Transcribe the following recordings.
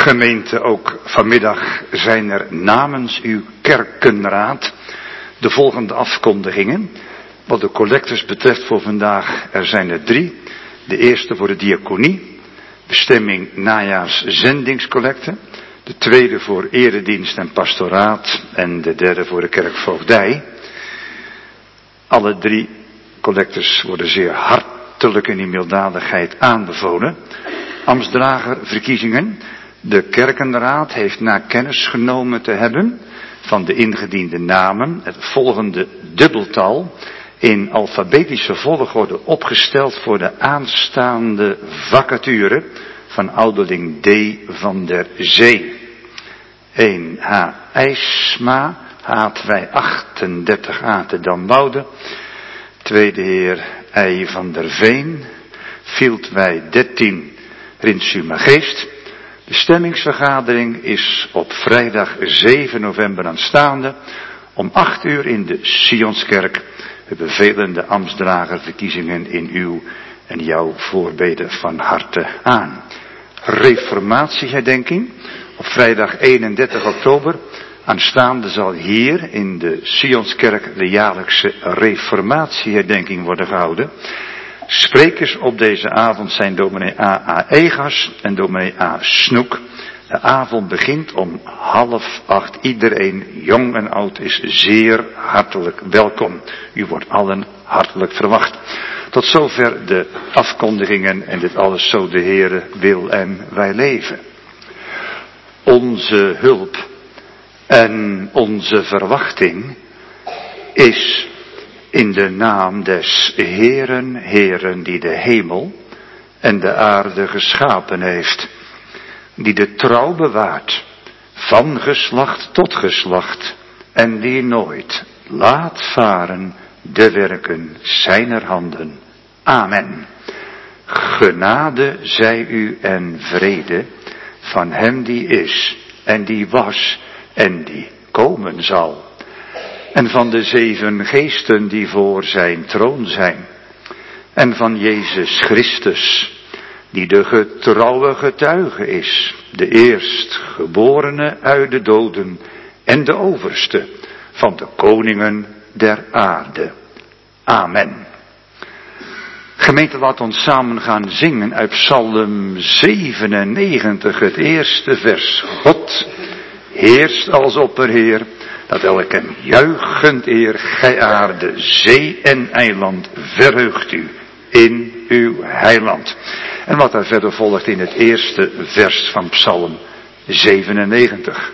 Gemeente, ook vanmiddag zijn er namens uw kerkenraad de volgende afkondigingen. Wat de collectes betreft voor vandaag, er zijn er 3. De eerste voor de diaconie, bestemming najaars zendingscollecte. De tweede voor eredienst en pastoraat en de derde voor de kerkvoogdij. Alle 3 collectes worden zeer hartelijk in die milddadigheid aanbevolen. Ambtsdragerverkiezingen. De kerkenraad heeft na kennis genomen te hebben van de ingediende namen het volgende dubbeltal in alfabetische volgorde opgesteld voor de aanstaande vacature van ouderling D. van der Zee. 1 H. IJsma, H238A te Damwoude. Tweede heer I. van der Veen, Fieldwij 13, Rinsumageest. De stemmingsvergadering is op vrijdag 7 november aanstaande om 8 uur in de Sionskerk. We bevelen de ambtsdragerverkiezingen in uw en jouw voorbeden van harte aan. Reformatieherdenking op vrijdag 31 oktober. Aanstaande zal hier in de Sionskerk de jaarlijkse reformatieherdenking worden gehouden. Sprekers op deze avond zijn dominee A.A. Egas en dominee A. Snoek. De avond begint om 7:30. Iedereen, jong en oud, is zeer hartelijk welkom. U wordt allen hartelijk verwacht. Tot zover de afkondigingen en dit alles zo de Heere wil en wij leven. Onze hulp en onze verwachting is in de naam des Heeren, Heeren die de hemel en de aarde geschapen heeft, die de trouw bewaart van geslacht tot geslacht en die nooit laat varen de werken zijner handen. Amen. Genade zij u en vrede van hem die is en die was en die komen zal. En van de 7 geesten die voor zijn troon zijn. En van Jezus Christus, die de getrouwe getuige is, de eerstgeborene uit de doden en de overste van de koningen der aarde. Amen. Gemeente, laat ons samen gaan zingen uit Psalm 97, het eerste vers. God heerst als opperheer, dat elk hem juichend eer, gij aarde, zee en eiland, verheugt u in uw heiland. En wat daar verder volgt in het eerste vers van Psalm 97.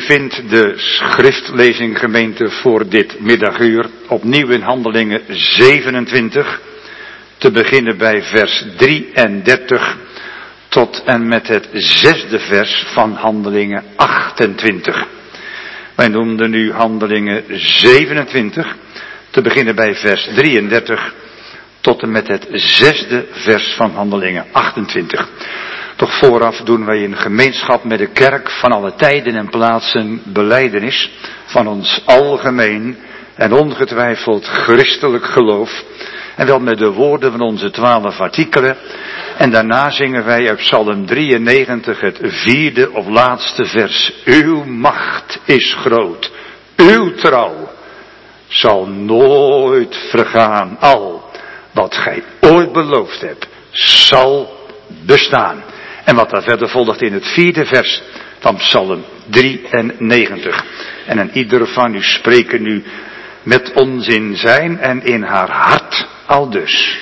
vindt de schriftlezing, gemeente, voor dit middaguur opnieuw in Handelingen 27, te beginnen bij vers 33 tot en met het 6e vers van Handelingen 28. Wij noemden nu Handelingen 27, te beginnen bij vers 33 tot en met het 6e vers van Handelingen 28. Toch vooraf doen wij in gemeenschap met de kerk van alle tijden en plaatsen belijdenis van ons algemeen en ongetwijfeld christelijk geloof. En wel met de woorden van onze 12 artikelen. En daarna zingen wij uit Psalm 93 het 4e of laatste vers. Uw macht is groot, uw trouw zal nooit vergaan. Al wat gij ooit beloofd hebt, zal bestaan. En wat daar verder volgt in het 4e vers van Psalm 93. En aan ieder van u spreken nu met ons in zijn en in haar hart aldus.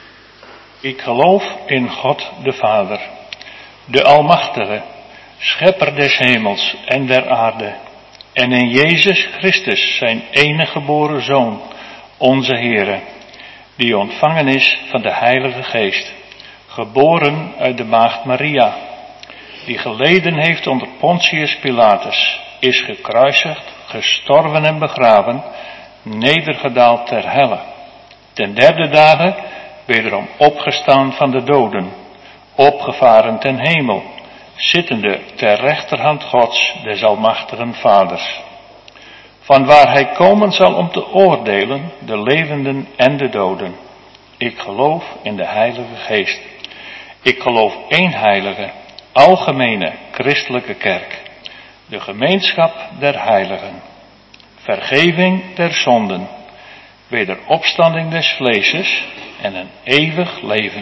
Ik geloof in God de Vader, de Almachtige, Schepper des hemels en der aarde, en in Jezus Christus, zijn enige geboren Zoon, onze Heere, die ontvangen is van de Heilige Geest, geboren uit de maagd Maria, die geleden heeft onder Pontius Pilatus, is gekruisigd, gestorven en begraven, nedergedaald ter helle, ten 3e dage wederom opgestaan van de doden, opgevaren ten hemel, zittende ter rechterhand Gods, des almachtigen Vaders, vanwaar hij komen zal om te oordelen de levenden en de doden. Ik geloof in de Heilige Geest. Ik geloof één heilige, algemene, christelijke kerk, de gemeenschap der heiligen, vergeving der zonden, wederopstanding des vleeses en een eeuwig leven.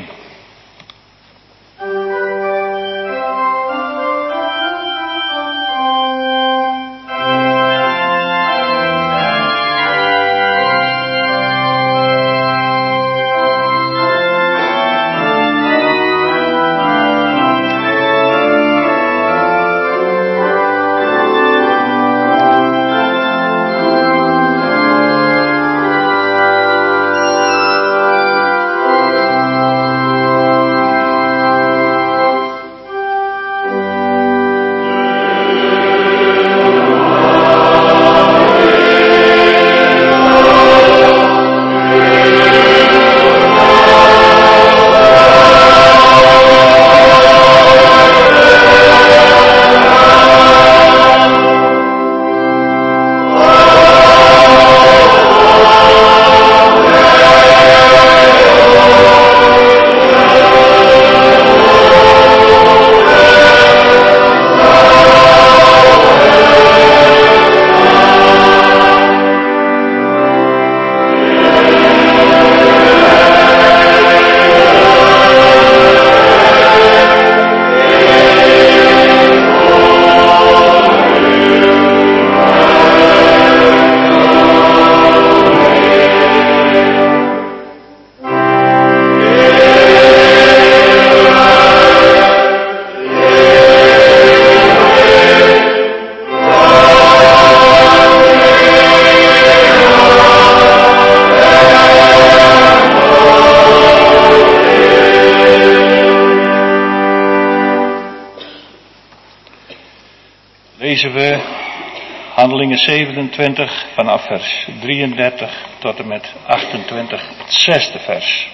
Lezen we Handelingen 27 vanaf vers 33 tot en met 28, het 6e vers.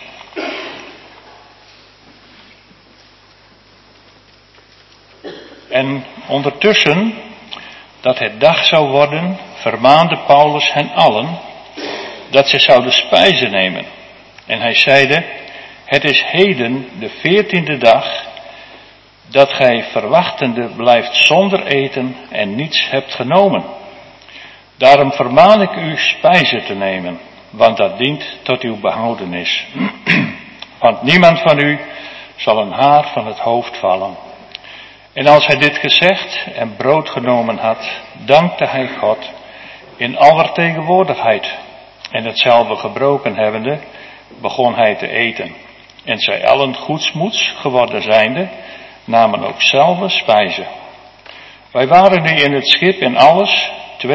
En ondertussen, dat het dag zou worden, vermaande Paulus hen allen, dat zij zouden spijzen nemen. En hij zeide, het is heden de 14e dag, dat gij verwachtende blijft zonder eten en niets hebt genomen. Daarom vermaan ik u spijzen te nemen, want dat dient tot uw behoudenis. Want niemand van u zal een haar van het hoofd vallen. En als hij dit gezegd en brood genomen had, dankte hij God in aller tegenwoordigheid. En hetzelfde gebroken hebbende, begon hij te eten. En zij allen goedsmoeds geworden zijnde, namen ook zelf spijzen. Wij waren nu in het schip in alles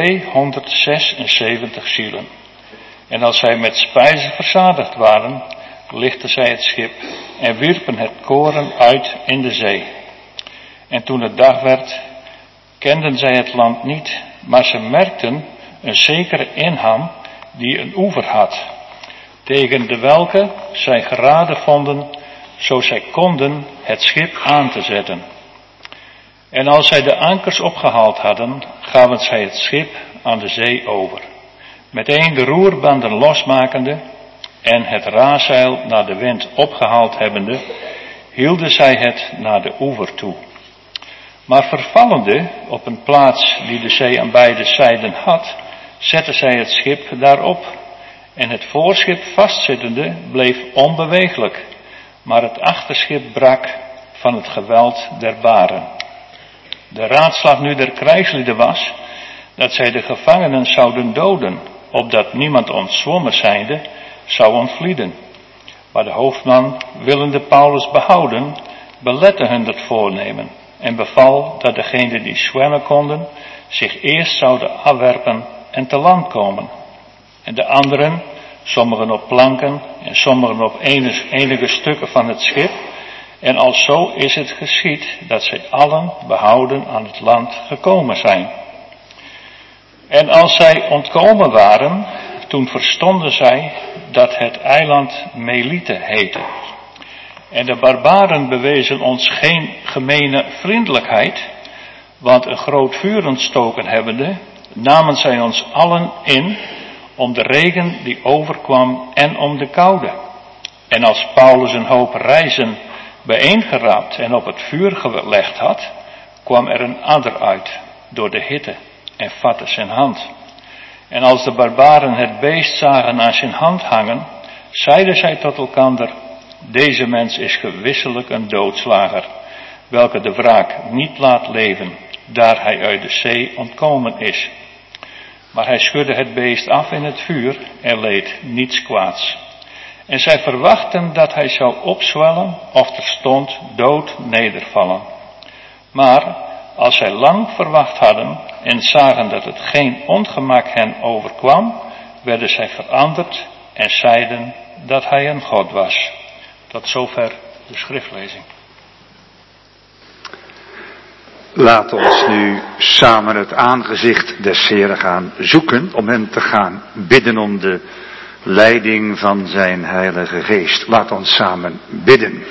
276 zielen. En als zij met spijzen verzadigd waren, lichtten zij het schip en wierpen het koren uit in de zee. En toen het dag werd, kenden zij het land niet, maar ze merkten een zekere inham die een oever had, tegen de welke zij geraden vonden, zo zij konden het schip aan te zetten. En als zij de ankers opgehaald hadden, gaven zij het schip aan de zee over, meteen de roerbanden losmakende en het razeil naar de wind opgehaald hebbende, hielden zij het naar de oever toe. Maar vervallende op een plaats die de zee aan beide zijden had, zetten zij het schip daarop. En het voorschip vastzittende bleef onbeweeglijk, maar het achterschip brak van het geweld der baren. De raadslag nu der krijgslieden was, dat zij de gevangenen zouden doden, opdat niemand ontzwommen zijnde zou ontvlieden. Maar de hoofdman, willende Paulus behouden, belette hun dat voornemen en beval dat degenen die zwemmen konden zich eerst zouden afwerpen en te land komen. En de anderen, sommigen op planken en sommigen op enige stukken van het schip. En alzo is het geschied dat zij allen behouden aan het land gekomen zijn. En als zij ontkomen waren, toen verstonden zij dat het eiland Melite heette. En de barbaren bewezen ons geen gemene vriendelijkheid, want een groot vuur ontstoken hebbende, namen zij ons allen in om de regen die overkwam en om de koude. En als Paulus een hoop rijzen bijeengeraapt en op het vuur gelegd had, kwam er een adder uit door de hitte en vatte zijn hand. En als de barbaren het beest zagen aan zijn hand hangen, zeiden zij tot elkander: deze mens is gewisselijk een doodslager, welke de wraak niet laat leven, daar hij uit de zee ontkomen is. Maar hij schudde het beest af in het vuur en leed niets kwaads. En zij verwachten dat hij zou opzwellen of terstond dood nedervallen. Maar als zij lang verwacht hadden en zagen dat het geen ongemak hen overkwam, werden zij veranderd en zeiden dat hij een God was. Tot zover de schriftlezing. Laat ons nu samen het aangezicht des Heeren gaan zoeken, om hem te gaan bidden om de leiding van zijn Heilige Geest. Laat ons samen bidden.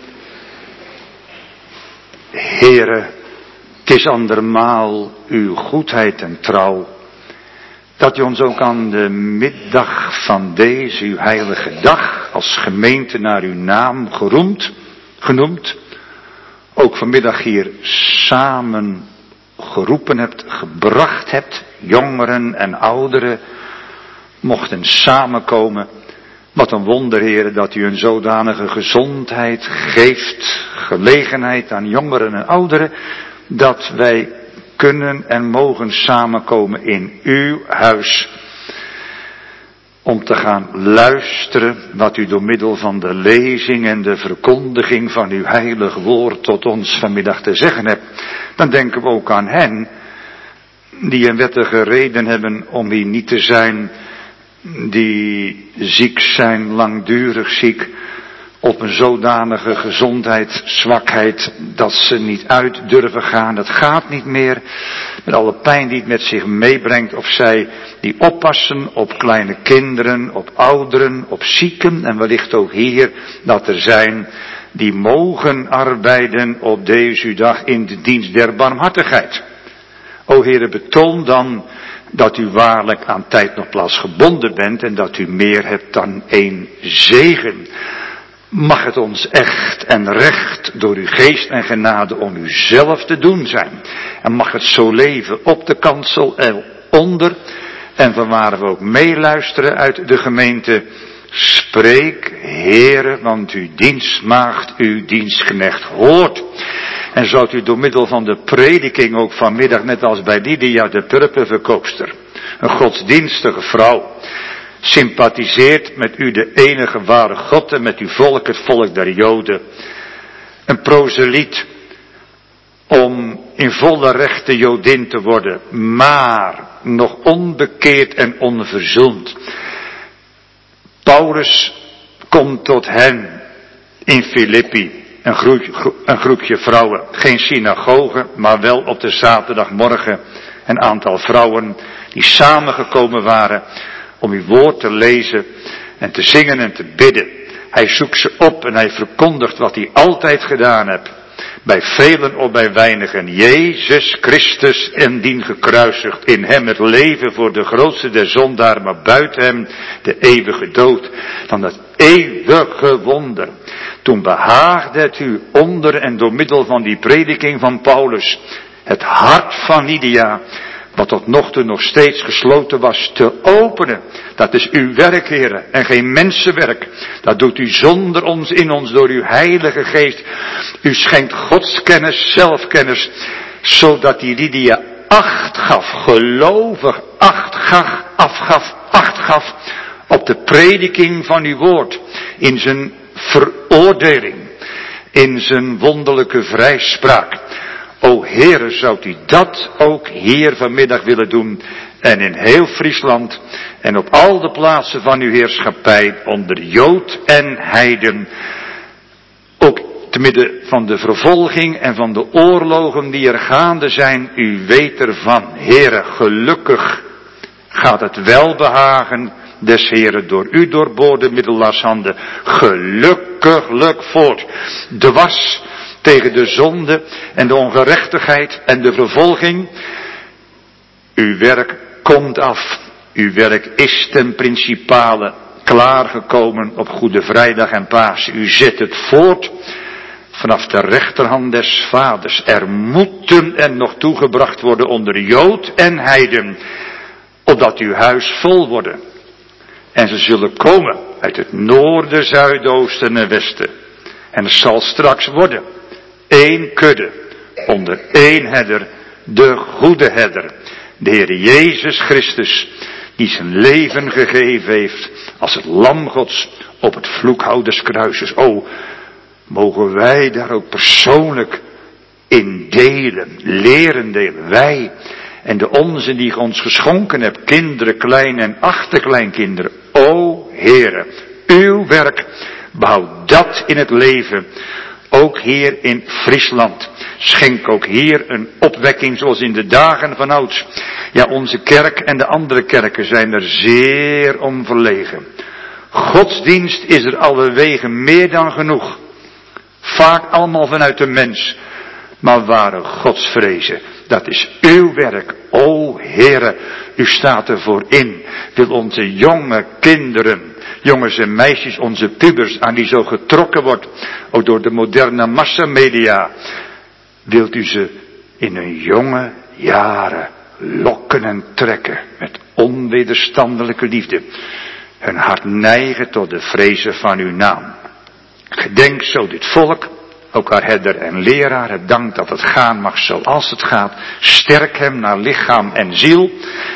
Heere, het is andermaal uw goedheid en trouw, dat u ons ook aan de middag van deze uw heilige dag, als gemeente naar uw naam genoemd, ook vanmiddag hier samen geroepen hebt, gebracht hebt, jongeren en ouderen mochten samenkomen. Wat een wonder, Heere, dat u een zodanige gezondheid geeft, gelegenheid aan jongeren en ouderen, dat wij kunnen en mogen samenkomen in uw huis, om te gaan luisteren wat u door middel van de lezing en de verkondiging van uw heilig woord tot ons vanmiddag te zeggen hebt. Dan denken we ook aan hen die een wettige reden hebben om hier niet te zijn, die ziek zijn, langdurig ziek, op een zodanige gezondheid, zwakheid, dat ze niet uit durven gaan. Het gaat niet meer, met alle pijn die het met zich meebrengt. Of zij die oppassen op kleine kinderen, op ouderen, op zieken. En wellicht ook hier dat er zijn die mogen arbeiden op deze dag in de dienst der barmhartigheid. O Heere, betoon dan dat u waarlijk aan tijd nog plaats gebonden bent en dat u meer hebt dan één zegen. Mag het ons echt en recht door uw geest en genade om u zelf te doen zijn. En mag het zo leven op de kansel en onder. En vanwaar we ook meeluisteren uit de gemeente. Spreek, Heere, want uw dienstmaagd, uw dienstknecht hoort. En zoudt u door middel van de prediking ook vanmiddag, net als bij Lydia de purperverkoopster, een godsdienstige vrouw, sympathiseert met u de enige ware God en met uw volk, het volk der Joden. Een proseliet om in volle rechte Jodin te worden, maar nog onbekeerd en onverzoend. Paulus komt tot hen in Filippi, een groepje vrouwen, geen synagoge, maar wel op de zaterdagmorgen een aantal vrouwen die samengekomen waren om uw woord te lezen en te zingen en te bidden. Hij zoekt ze op en hij verkondigt wat hij altijd gedaan heeft. Bij velen of bij weinigen. Jezus Christus en dien gekruisigd. In hem het leven voor de grootste der zondaren. Maar buiten hem de eeuwige dood. Dan het eeuwige wonder. Toen behaagde het u onder en door middel van die prediking van Paulus. Het hart van Lydia. Wat tot nog toe nog steeds gesloten was, te openen. Dat is uw werk, heren, en geen mensenwerk. Dat doet u zonder ons, in ons, door uw heilige geest. U schenkt godskennis, zelfkennis, zodat die Lydia acht gaf, gelovig acht gaf op de prediking van uw woord. In zijn veroordeling, in zijn wonderlijke vrijspraak. O Heere, zou u dat ook hier vanmiddag willen doen en in heel Friesland en op al de plaatsen van uw heerschappij onder Jood en Heiden, ook te midden van de vervolging en van de oorlogen die er gaande zijn, u weet ervan. Heere, gelukkig gaat het welbehagen des Heeren door u doorboorde middelaarshanden gelukkiglijk voort. Dwars tegen de zonde en de ongerechtigheid en de vervolging. Uw werk komt af. Uw werk is ten principale klaargekomen op Goede Vrijdag en Pasen. U zet het voort vanaf de rechterhand des Vaders. Er moeten er nog toegebracht worden onder Jood en Heiden, opdat uw huis vol worden. En ze zullen komen uit het noorden, zuidoosten en westen. En het zal straks worden 1 kudde, onder 1 herder, de goede herder. De Heer Jezus Christus, die zijn leven gegeven heeft als het lam Gods op het vloekhout des kruises. O, mogen wij daar ook persoonlijk in delen, leren delen. Wij en de onze die ons geschonken hebt, kinderen, klein en achterkleinkinderen. O Heere, uw werk, behoud dat in het leven. Ook hier in Friesland. Schenk ook hier een opwekking zoals in de dagen van ouds. Ja, onze kerk en de andere kerken zijn er zeer om verlegen. Godsdienst is er allerwegen meer dan genoeg. Vaak allemaal vanuit de mens. Maar ware godsvrezen, dat is uw werk. O Heere, u staat ervoor in. Wil onze jonge kinderen, jongens en meisjes, onze pubers, aan die zo getrokken wordt, ook door de moderne massamedia, wilt u ze in hun jonge jaren lokken en trekken met onwederstandelijke liefde. Hun hart neigen tot de vrezen van uw naam. Gedenk zo dit volk, ook haar herder en leraar, het dank dat het gaan mag zoals het gaat. Sterk hem naar lichaam en ziel.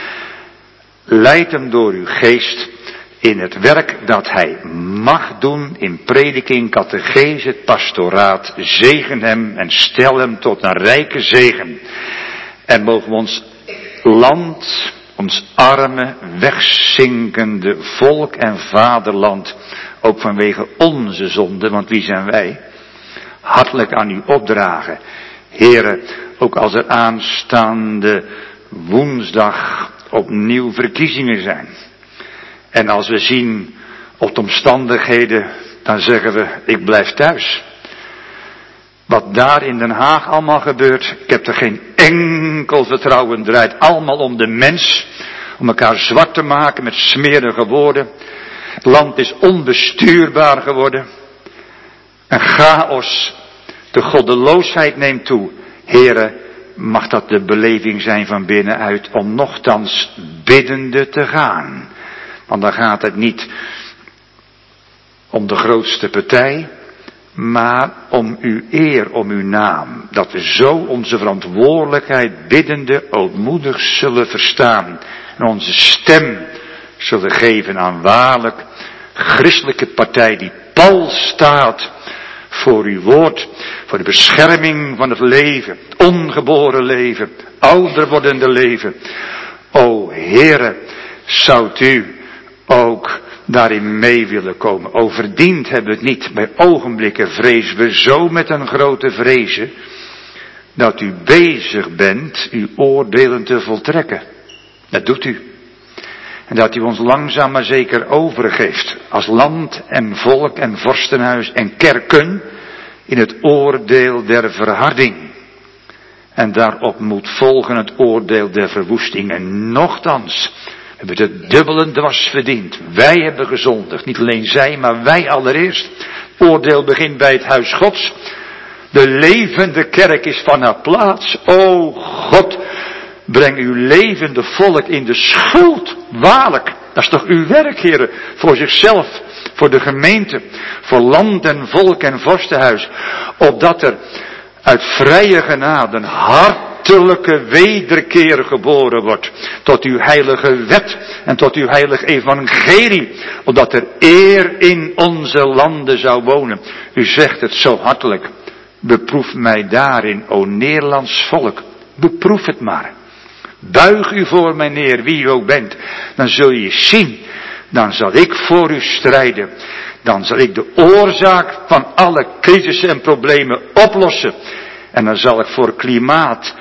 Leid hem door uw geest in het werk dat hij mag doen in prediking, catechese, het pastoraat. Zegen hem en stel hem tot een rijke zegen. En mogen we ons land, ons arme, wegzinkende volk en vaderland, ook vanwege onze zonde, want wie zijn wij, hartelijk aan u opdragen. Heere, ook als er aanstaande woensdag opnieuw verkiezingen zijn. En als we zien op de omstandigheden, dan zeggen we, ik blijf thuis. Wat daar in Den Haag allemaal gebeurt, ik heb er geen enkel vertrouwen. Het draait allemaal om de mens, om elkaar zwart te maken met smerige woorden. Het land is onbestuurbaar geworden. Een chaos, de goddeloosheid neemt toe. Heere, mag dat de beleving zijn van binnenuit om nochtans biddende te gaan. Want dan gaat het niet om de grootste partij, maar om uw eer, om uw naam. Dat we zo onze verantwoordelijkheid biddende ootmoedig zullen verstaan. En onze stem zullen geven aan waarlijk christelijke partij die pal staat voor uw woord, voor de bescherming van het leven, het ongeboren leven, ouder wordende leven. O Heere, zoudt u ook daarin mee willen komen. O, verdiend hebben we het niet. Bij ogenblikken vrezen we zo met een grote vrezen, dat u bezig bent uw oordelen te voltrekken. Dat doet u. En dat u ons langzaam maar zeker overgeeft, als land en volk en vorstenhuis en kerken, in het oordeel der verharding. En daarop moet volgen het oordeel der verwoesting. En nochtans hebben we het dubbele dwars verdiend. Wij hebben gezondigd, niet alleen zij, maar wij allereerst. Oordeel begint bij het huis Gods. De levende kerk is van haar plaats. O God, breng uw levende volk in de schuld. Waarlijk, dat is toch uw werk, heren, voor zichzelf, voor de gemeente, voor land en volk en vorstenhuis. Opdat er uit vrije genade een hartelijke wederkeer geboren wordt. Tot uw heilige wet en tot uw heilig evangelie. Opdat er eer in onze landen zou wonen. U zegt het zo hartelijk. Beproef mij daarin, o Nederlands volk. Beproef het maar. Buig u voor mij neer, wie u ook bent. Dan zul je zien. Dan zal ik voor u strijden. Dan zal ik de oorzaak van alle crisissen en problemen oplossen. En dan zal ik voor klimaat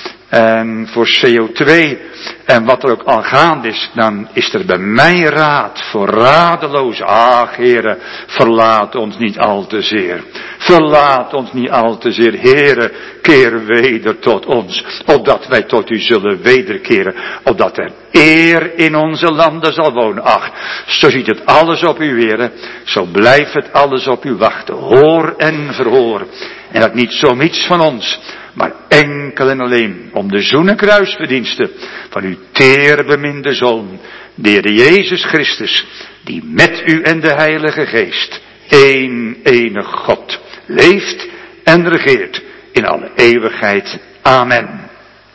en voor CO2 en wat er ook al gaande is, dan is er bij mij raad voor radeloos. Ach, Heere, verlaat ons niet al te zeer. Verlaat ons niet al te zeer. Heere, keer weder tot ons, opdat wij tot u zullen wederkeren, opdat er eer in onze landen zal wonen. Ach, zo ziet het alles op u, Heere, zo blijft het alles op u wachten. Hoor en verhoor. En dat niet zo iets van ons, maar enkel en alleen om de zoenekruisverdiensten van uw teerbeminde Zoon, de Heer Jezus Christus, die met u en de Heilige Geest, één enig God, leeft en regeert in alle eeuwigheid. Amen.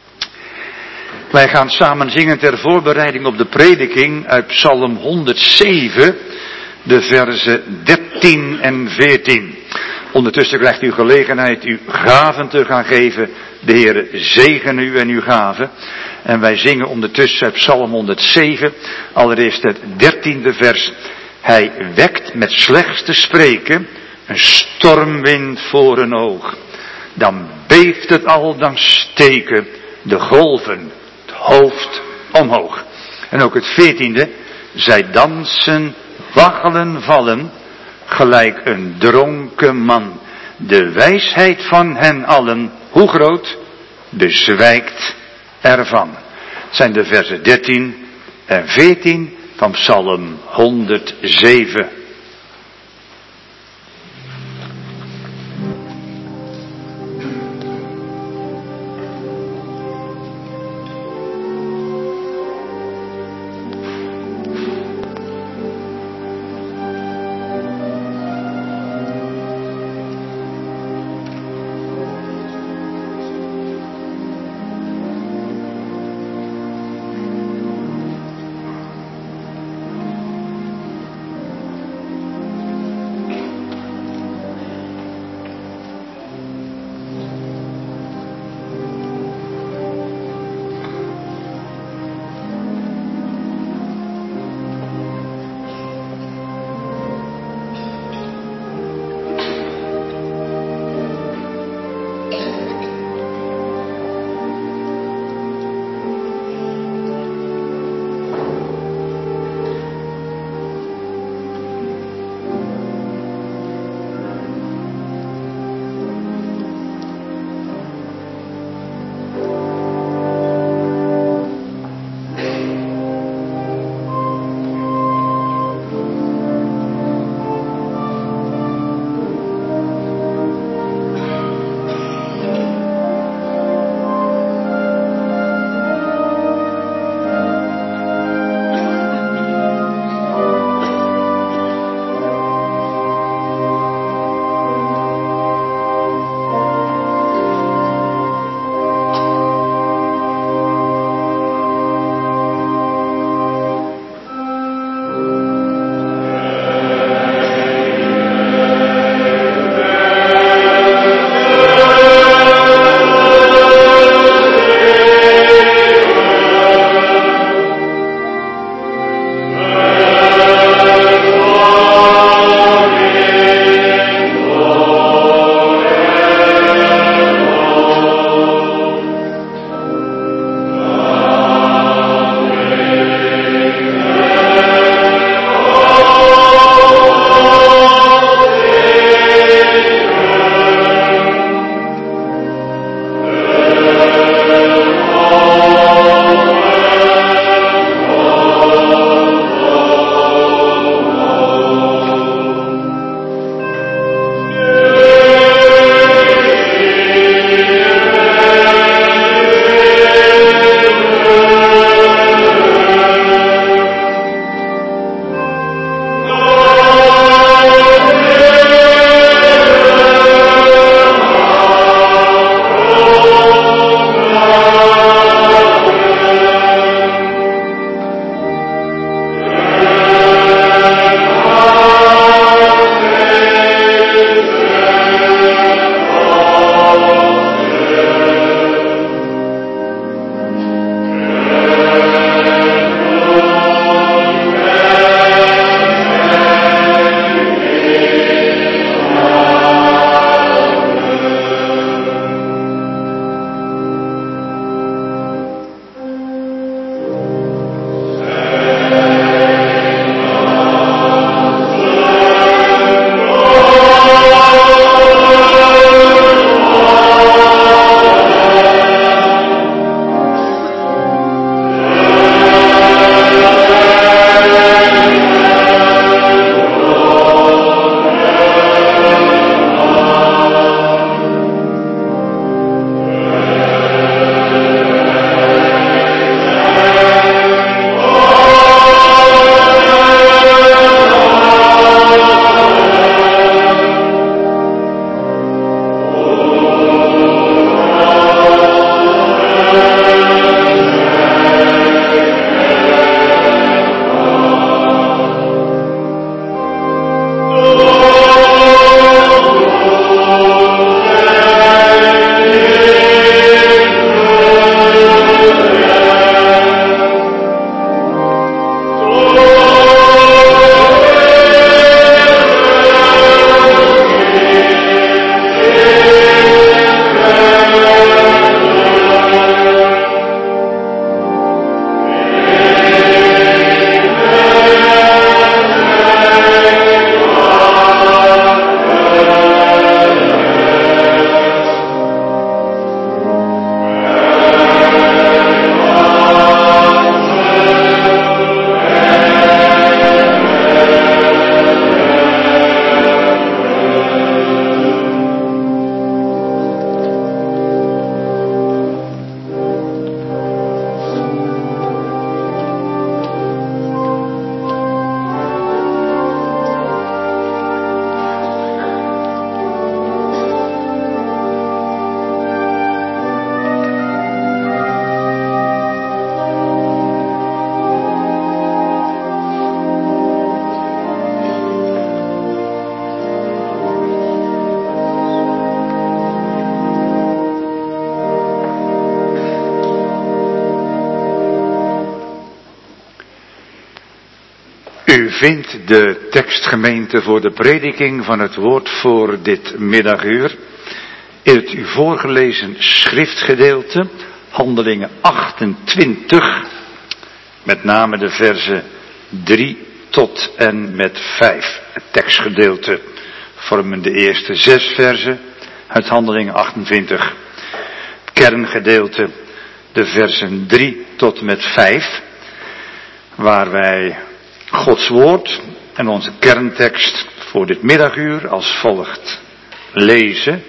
Wij gaan samen zingen ter voorbereiding op de prediking uit Psalm 107, de verzen 13 en 14. Ondertussen krijgt u gelegenheid uw gaven te gaan geven. De Heer zegene u en uw gaven. En wij zingen ondertussen uit Psalm 107, allereerst het 13e vers. Hij wekt met slechts te spreken een stormwind voor een oog. Dan beeft het al, dan steken de golven het hoofd omhoog. En ook het 14e. Zij dansen, waggelen, vallen, gelijk een dronken man. De wijsheid van hen allen, hoe groot, bezwijkt ervan. Het zijn de versen 13 en 14 van Psalm 107. U vindt de tekstgemeente voor de prediking van het woord voor dit middaguur in het u voorgelezen schriftgedeelte, Handelingen 28, met name de verzen 3 tot en met 5. Het tekstgedeelte vormen de eerste 6 verzen uit Handelingen 28. Het kerngedeelte de versen 3 tot en met 5, waar wij Gods woord en onze kerntekst voor dit middaguur als volgt lezen.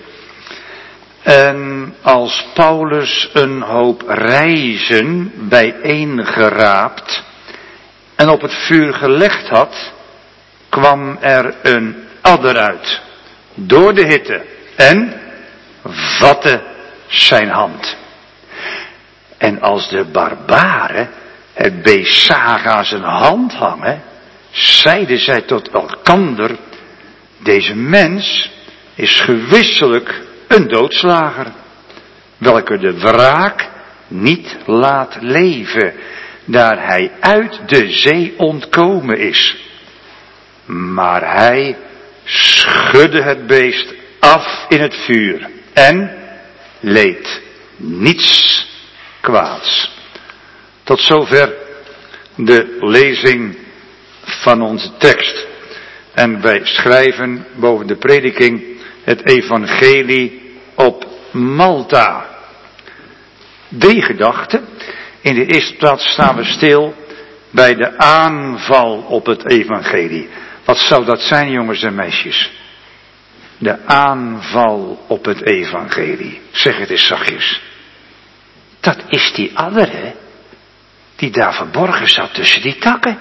En als Paulus een hoop rijzen bijeengeraapt en op het vuur gelegd had, kwam er een adder uit door de hitte en vatte zijn hand. En als de barbaren het beest zagen aan zijn hand hangen, zeiden zij tot elkander: deze mens is gewisselijk een doodslager, welke de wraak niet laat leven, daar hij uit de zee ontkomen is. Maar hij schudde het beest af in het vuur en leed niets kwaads. Tot zover de lezing van onze tekst. En wij schrijven boven de prediking het evangelie op Malta. 3 gedachten. In de eerste plaats staan we stil bij de aanval op het evangelie. Wat zou dat zijn, jongens en meisjes? De aanval op het evangelie. Zeg het eens zachtjes. Dat is die adder, hè? Die daar verborgen zat tussen die takken.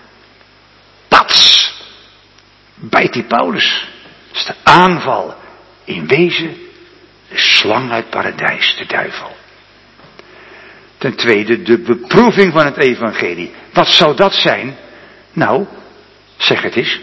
Pats! Bijt die Paulus. Dat is de aanval. In wezen de slang uit paradijs, de duivel. Ten tweede de beproeving van het evangelie. Wat zou dat zijn? Nou, zeg het eens.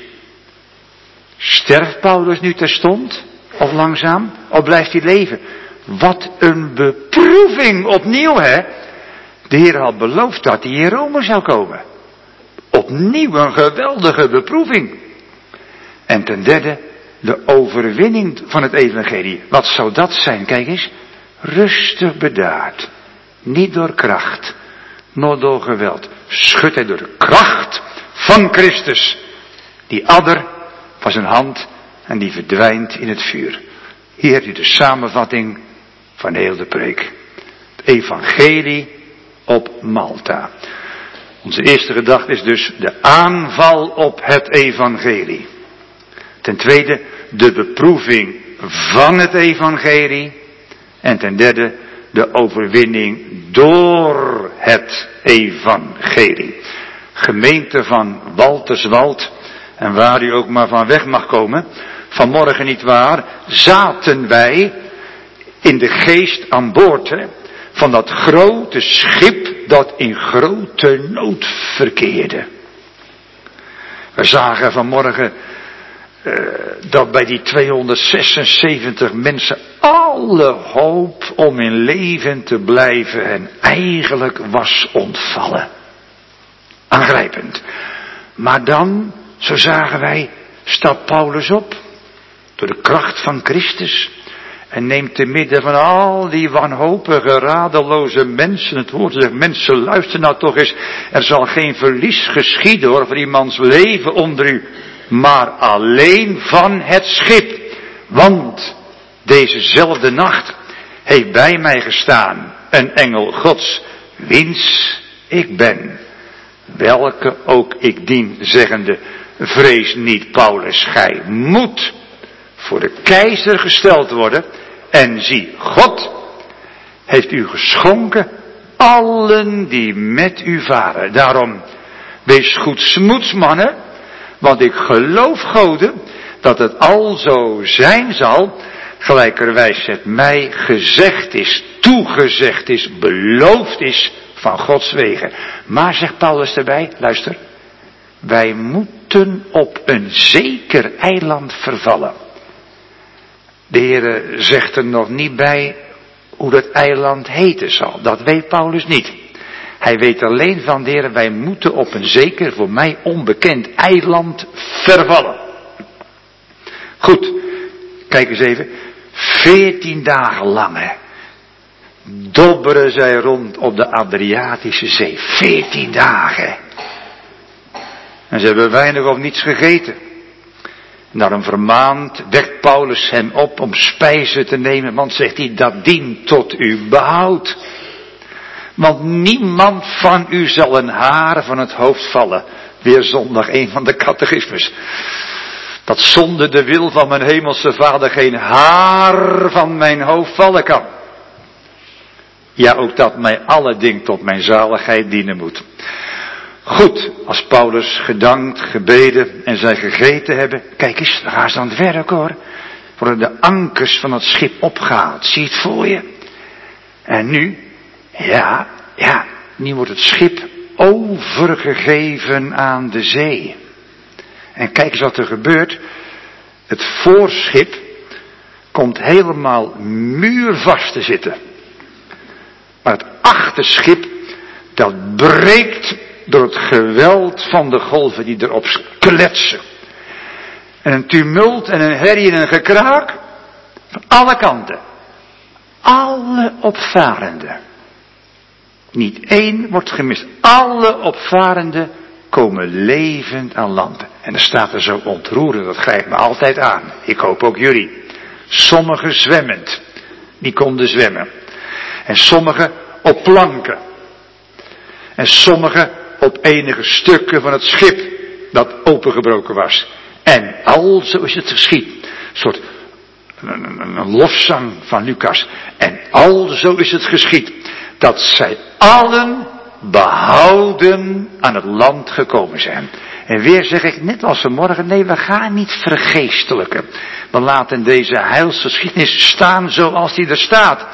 Sterft Paulus nu terstond? Of langzaam? Of blijft hij leven? Wat een beproeving opnieuw, hè? De Heer had beloofd dat hij in Rome zou komen. Opnieuw een geweldige beproeving. En ten derde de overwinning van het evangelie. Wat zou dat zijn? Kijk eens. Rustig bedaard. Niet door kracht, noch door geweld. Schudt hij door de kracht van Christus. Die adder van zijn hand en die verdwijnt in het vuur. Hier hebt u de samenvatting van heel de preek. Het evangelie op Malta. Onze eerste gedachte is dus de aanval op het evangelie. Ten tweede de beproeving van het evangelie. En ten derde de overwinning door het evangelie. Gemeente van Walterswald, en waar u ook maar van weg mag komen, vanmorgen niet waar, zaten wij in de geest aan boord, hè, van dat grote schip dat in grote nood verkeerde. We zagen vanmorgen dat bij die 276 mensen alle hoop om in leven te blijven en eigenlijk was ontvallen. Aangrijpend. Maar dan, zo zagen wij, stapt Paulus op door de kracht van Christus en neemt te midden van al die wanhopige, radeloze mensen het woord. Zegt: mensen, luister nou toch eens, er zal geen verlies geschieden hoor voor iemands leven onder u, maar alleen van het schip. Want dezezelfde nacht heeft bij mij gestaan een engel Gods, wiens ik ben, welke ook ik dien, zeggende: vrees niet, Paulus, gij moet voor de keizer gesteld worden. En zie, God heeft u geschonken allen die met u varen. Daarom, wees goedsmoeds, mannen, want ik geloof, Gode, dat het al zo zijn zal, gelijkerwijs het mij gezegd is, toegezegd is, beloofd is van Gods wegen. Maar, zegt Paulus erbij, luister, wij moeten op een zeker eiland vervallen. De Heere zegt er nog niet bij hoe dat eiland heten zal. Dat weet Paulus niet. Hij weet alleen van de Heer, wij moeten op een zeker voor mij onbekend eiland vervallen. Goed, kijk eens even. 14 dagen lang, hè. Dobberen zij rond op de Adriatische Zee. 14 dagen. En ze hebben weinig of niets gegeten. Daarom vermaand wekt Paulus hem op om spijzen te nemen. Want zegt hij, dat dient tot uw behoud. Want niemand van u zal een haar van het hoofd vallen. Weer zondag 1 van de catechismus. Dat zonder de wil van mijn hemelse Vader geen haar van mijn hoofd vallen kan. Ja, ook dat mij alle ding tot mijn zaligheid dienen moet. Goed, als Paulus gedankt, gebeden en zij gegeten hebben. Kijk eens, daar gaan ze aan het werk hoor. Worden de ankers van het schip opgehaald. Zie je het voor je? En nu, nu wordt het schip overgegeven aan de zee. En kijk eens wat er gebeurt. Het voorschip komt helemaal muurvast te zitten. Maar het achterschip, dat breekt door het geweld van de golven die erop kletsen. En een tumult en een herrie en een gekraak. Van alle kanten. Alle opvarenden. Niet één wordt gemist. Alle opvarenden komen levend aan land. En dan staat er zo ontroerend, dat grijpt me altijd aan. Ik hoop ook jullie. Sommigen zwemmend. Die konden zwemmen. En sommigen op planken. En sommigen op enige stukken van het schip dat opengebroken was. En alzo is het geschied. Een soort een lofzang van Lucas. En alzo is het geschied. Dat zij allen behouden aan het land gekomen zijn. En weer zeg ik, net als vanmorgen, nee, we gaan niet vergeestelijken. We laten deze heilsgeschiedenis staan zoals die er staat.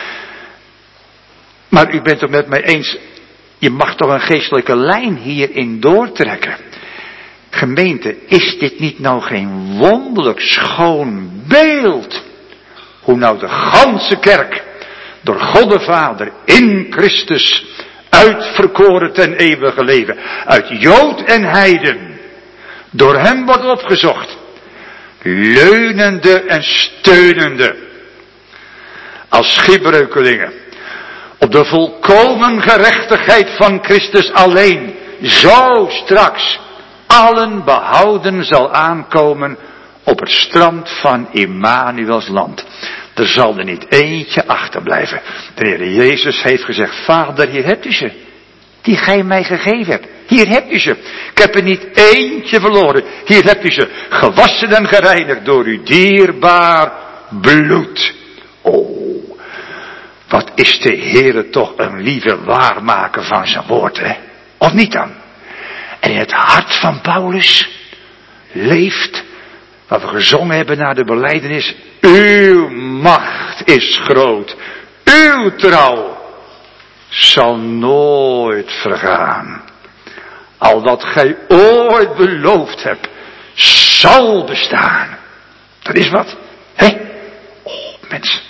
Maar u bent het met mij eens, je mag toch een geestelijke lijn hierin doortrekken. Gemeente, is dit niet nou geen wonderlijk schoon beeld? Hoe nou de ganse kerk, door God de Vader, in Christus, uitverkoren ten eeuwige leven, uit Jood en Heiden, door hem wordt opgezocht, leunende en steunende, als schipbreukelingen, op de volkomen gerechtigheid van Christus alleen, zo straks allen behouden zal aankomen op het strand van Immanuels land. Er zal er niet eentje achterblijven. De Heer Jezus heeft gezegd, Vader, hier hebt u ze. Die gij mij gegeven hebt. Hier hebt u ze. Ik heb er niet eentje verloren. Hier hebt u ze. Gewassen en gereinigd door uw dierbaar bloed. Oh, wat is de Heere toch een lieve waarmaker van zijn woord, hè? Of niet dan? En in het hart van Paulus leeft, wat we gezongen hebben na de belijdenis, uw macht is groot. Uw trouw zal nooit vergaan. Al wat gij ooit beloofd hebt, zal bestaan. Dat is wat. Hé? Oh, mensen.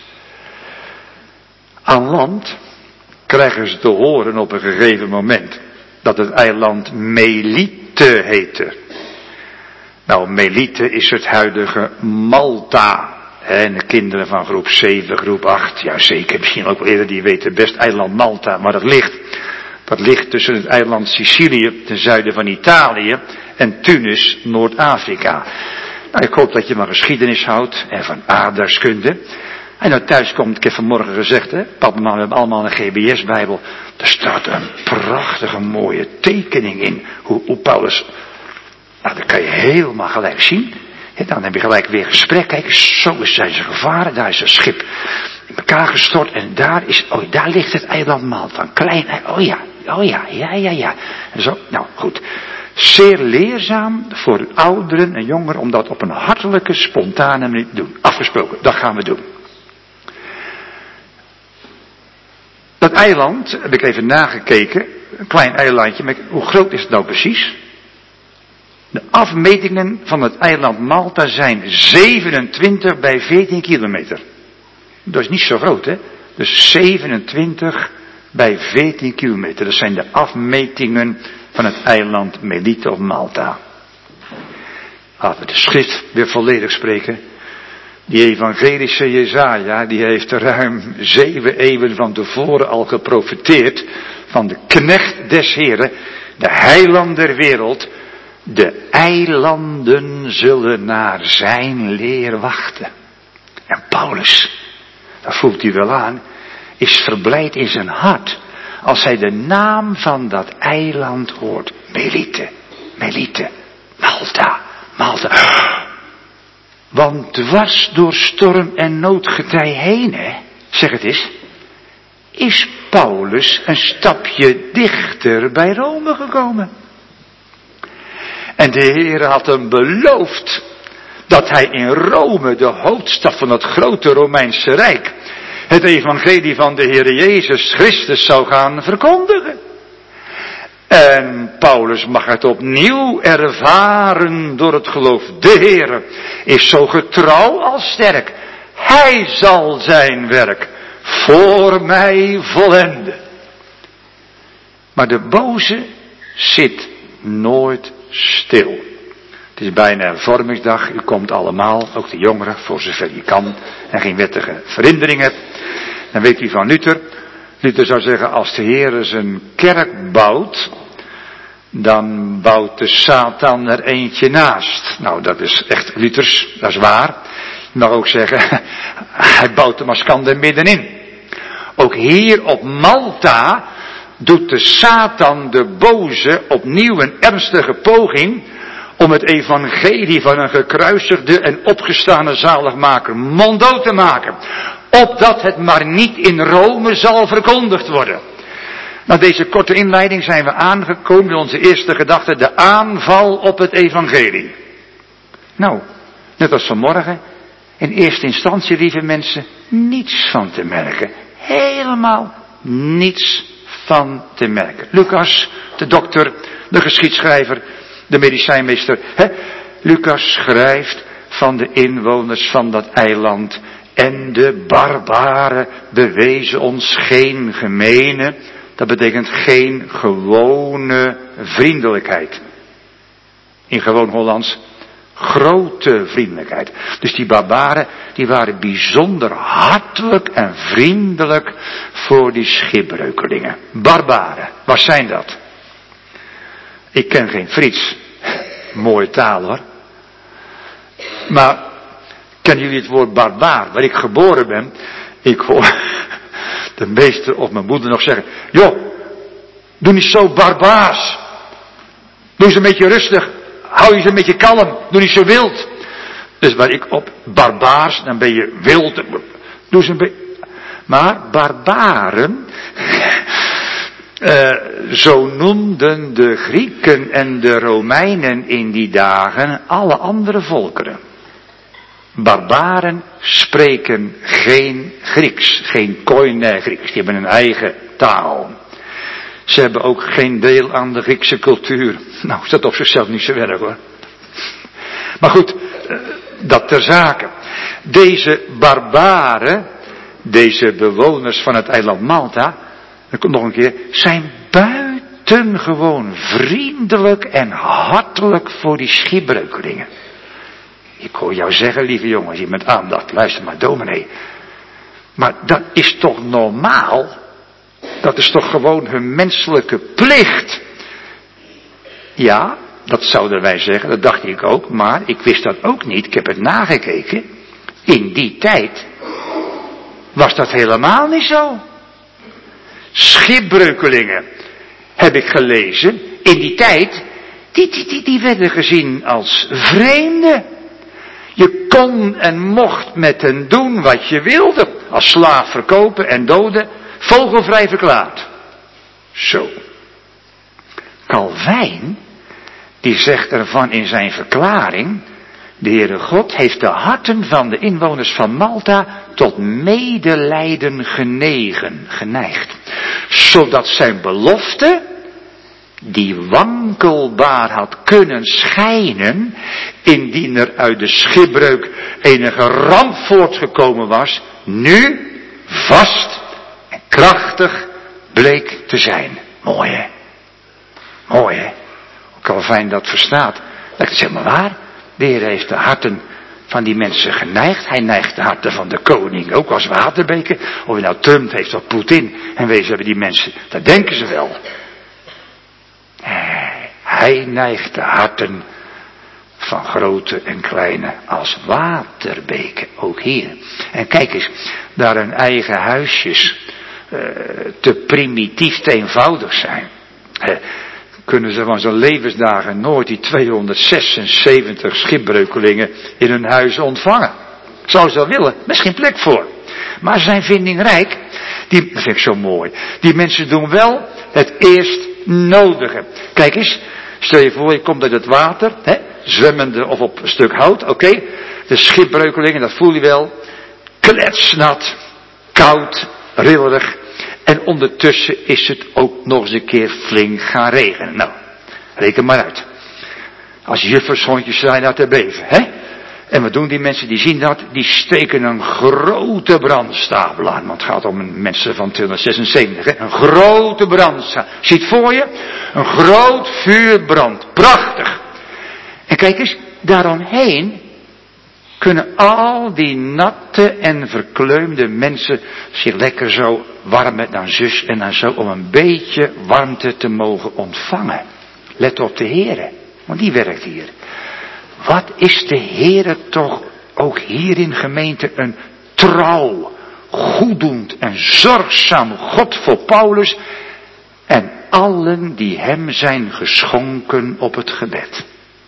Aan land krijgen ze te horen op een gegeven moment dat het eiland Melite heette. Nou, Melite is het huidige Malta. En de kinderen van groep 7, groep 8, ja zeker, misschien ook wel eerder, die weten best eiland Malta, waar dat ligt. Dat ligt tussen het eiland Sicilië, ten zuiden van Italië, en Tunis, Noord-Afrika. Nou, ik hoop dat je maar geschiedenis houdt en van aardrijkskunde. En nou thuis komt, ik heb vanmorgen gezegd, hè, papa en mama hebben allemaal een GBS-bijbel. Er staat een prachtige mooie tekening in, hoe Paulus, nou dat kan je helemaal gelijk zien. En dan heb je gelijk weer gesprek. Kijk, zo zijn ze gevaren. Daar is een schip in elkaar gestort. En daar ligt het eiland Malta. Een klein eiland. Ja. En zo, nou goed. Zeer leerzaam voor ouderen en jongeren om dat op een hartelijke, spontane manier te doen. Afgesproken, dat gaan we doen. Dat eiland, heb ik even nagekeken. Een klein eilandje, maar hoe groot is het nou precies? De afmetingen van het eiland Malta zijn 27 bij 14 kilometer. Dat is niet zo groot, hè? Dus 27 bij 14 kilometer. Dat zijn de afmetingen van het eiland Melite of Malta. Laten we de schrift weer volledig spreken. Die evangelische Jesaja, die heeft ruim 7 eeuwen van tevoren al geprofeteerd van de knecht des Heren, de heiland der wereld. De eilanden zullen naar zijn leer wachten. En Paulus, dat voelt hij wel aan, is verblijd in zijn hart als hij de naam van dat eiland hoort. Melite, Melite, Malta, Malta. Want dwars door storm en noodgetij heen, zeg het eens, is Paulus een stapje dichter bij Rome gekomen. En de Heer had hem beloofd dat hij in Rome, de hoofdstad van het grote Romeinse Rijk, het evangelie van de Heer Jezus Christus zou gaan verkondigen. En Paulus mag het opnieuw ervaren door het geloof. De Heer is zo getrouw als sterk. Hij zal zijn werk voor mij vollenden. Maar de boze zit nooit stil. Het is bijna hervormingsdag. U komt allemaal, ook de jongeren, voor zover je kan, en geen wettige verhindering hebt. Dan weet u van Luther. Luther zou zeggen, als de Heer zijn kerk bouwt, dan bouwt de Satan er eentje naast. Nou, dat is echt Luthers, dat is waar. Je mag ook zeggen, hij bouwt de maskande middenin. Ook hier op Malta doet de Satan, de boze, opnieuw een ernstige poging om het evangelie van een gekruisigde en opgestane zaligmaker monddood te maken. Opdat het maar niet in Rome zal verkondigd worden. Na deze korte inleiding zijn we aangekomen bij onze eerste gedachte, de aanval op het evangelie. Nou, net als vanmorgen, in eerste instantie, lieve mensen, niets van te merken. Helemaal niets van te merken. Lucas, de dokter, de geschiedschrijver, de medicijnmeester. Lucas schrijft van de inwoners van dat eiland. En de barbaren bewezen ons geen gemene, dat betekent geen gewone vriendelijkheid. In gewoon Hollands, grote vriendelijkheid. Dus die barbaren, die waren bijzonder hartelijk en vriendelijk voor die schipbreukelingen. Barbaren, wat zijn dat? Ik ken geen Frits. Mooie taal hoor. Maar kennen jullie het woord barbaar? Waar ik geboren ben, ik hoor de meester of mijn moeder nog zeggen, joh, doe niet zo barbaars. Doe eens een beetje rustig. Hou je eens een beetje kalm. Doe niet zo wild. Dus waar ik op barbaars, dan ben je wild. Doe eens een beetje. Maar barbaren, zo noemden de Grieken en de Romeinen in die dagen alle andere volkeren. Barbaren spreken geen Grieks, geen Koine Grieks. Die hebben een eigen taal. Ze hebben ook geen deel aan de Griekse cultuur. Nou, is dat op zichzelf niet zo erg hoor. Maar goed, dat ter zake. Deze barbaren, deze bewoners van het eiland Malta, dat komt nog een keer, zijn buitengewoon vriendelijk en hartelijk voor die schipbreukelingen. Ik hoor jou zeggen, lieve jongens, hier met aandacht, luister maar, dominee. Maar dat is toch normaal? Dat is toch gewoon hun menselijke plicht? Ja, dat zouden wij zeggen, dat dacht ik ook, maar ik wist dat ook niet, ik heb het nagekeken. In die tijd was dat helemaal niet zo. Schipbreukelingen, heb ik gelezen, in die tijd, die werden gezien als vreemden. Je kon en mocht met hen doen wat je wilde. Als slaaf verkopen en doden. Vogelvrij verklaard. Zo. Calvijn, die zegt ervan in zijn verklaring. De Heere God heeft de harten van de inwoners van Malta tot medelijden geneigd. Zodat zijn belofte, die wankelbaar had kunnen schijnen, indien er uit de schipbreuk enige ramp voortgekomen was, nu vast en krachtig bleek te zijn. Mooi hè? Mooi hè? Ook al fijn dat verstaat. Dat is helemaal waar. De Heer heeft de harten van die mensen geneigd. Hij neigt de harten van de koning ook als waterbeken. Of je nou Trump heeft of Poetin. En wees hebben die mensen, dat denken ze wel. Hij neigt de harten van grote en kleine als waterbeken. Ook hier. En kijk eens, daar hun eigen huisjes te primitief, te eenvoudig zijn. Kunnen ze van zijn levensdagen nooit die 276 schipbreukelingen in hun huis ontvangen. Zou ze wel willen, er is geen plek voor. Maar ze zijn vindingrijk, dat vind ik zo mooi. Die mensen doen wel het eerst nodige. Kijk eens, stel je voor je komt uit het water, zwemmende of op een stuk hout, oké. De schipbreukelingen, dat voel je wel, kletsnat, koud, rillerig. En ondertussen is het ook nog eens een keer flink gaan regenen. Nou, reken maar uit. Als juffershondjes zijn dat te beven, hè? En wat doen die mensen, die zien dat, die steken een grote brandstapel aan. Want het gaat om mensen van 276, hè? Een grote brandstapel. Zie het voor je? Een groot vuur brandt. Prachtig. En kijk eens, daaromheen kunnen al die natte en verkleumde mensen zich lekker zo warmen dan zus en dan zo om een beetje warmte te mogen ontvangen. Let op de Heere, want die werkt hier. Wat is de Heere toch ook hier in gemeente een trouw, goeddoend en zorgzaam God voor Paulus en allen die hem zijn geschonken op het gebed.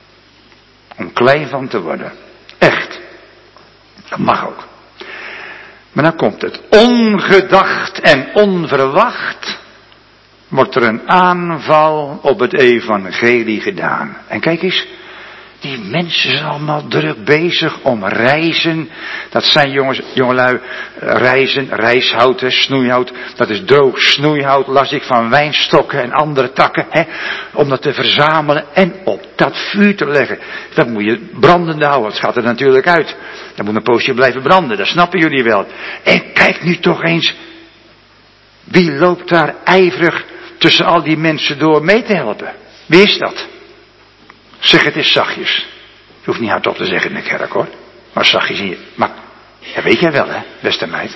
Om klein van te worden. Echt. Dat mag ook. Maar dan komt het. Ongedacht en onverwacht wordt er een aanval op het evangelie gedaan. En kijk eens. Die mensen zijn allemaal druk bezig om reizen. Dat zijn jongelui reizen, rijshout, snoeihout. Dat is droog snoeihout, las ik van wijnstokken en andere takken. Om dat te verzamelen en op dat vuur te leggen. Dat moet je brandende houden, het gaat er natuurlijk uit. Dat moet een poosje blijven branden, dat snappen jullie wel. En kijk nu toch eens. Wie loopt daar ijverig tussen al die mensen door mee te helpen? Wie is dat? Zeg het eens zachtjes. Je hoeft niet hardop te zeggen in de kerk hoor. Maar zachtjes hier. Maar, dat weet jij wel hè, beste meid.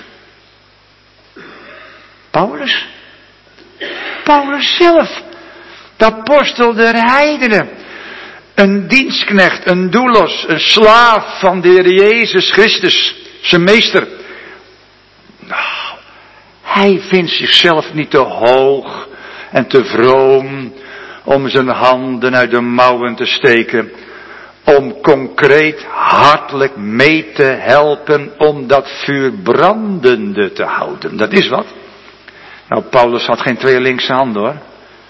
Paulus. Paulus zelf. De apostel der heidenen. Een dienstknecht, een doulos, een slaaf van de Heer Jezus Christus. Zijn meester. Nou, hij vindt zichzelf niet te hoog en te vroom om zijn handen uit de mouwen te steken, om concreet hartelijk mee te helpen om dat vuur brandende te houden. Dat is wat. Nou, Paulus had geen twee linkse handen hoor.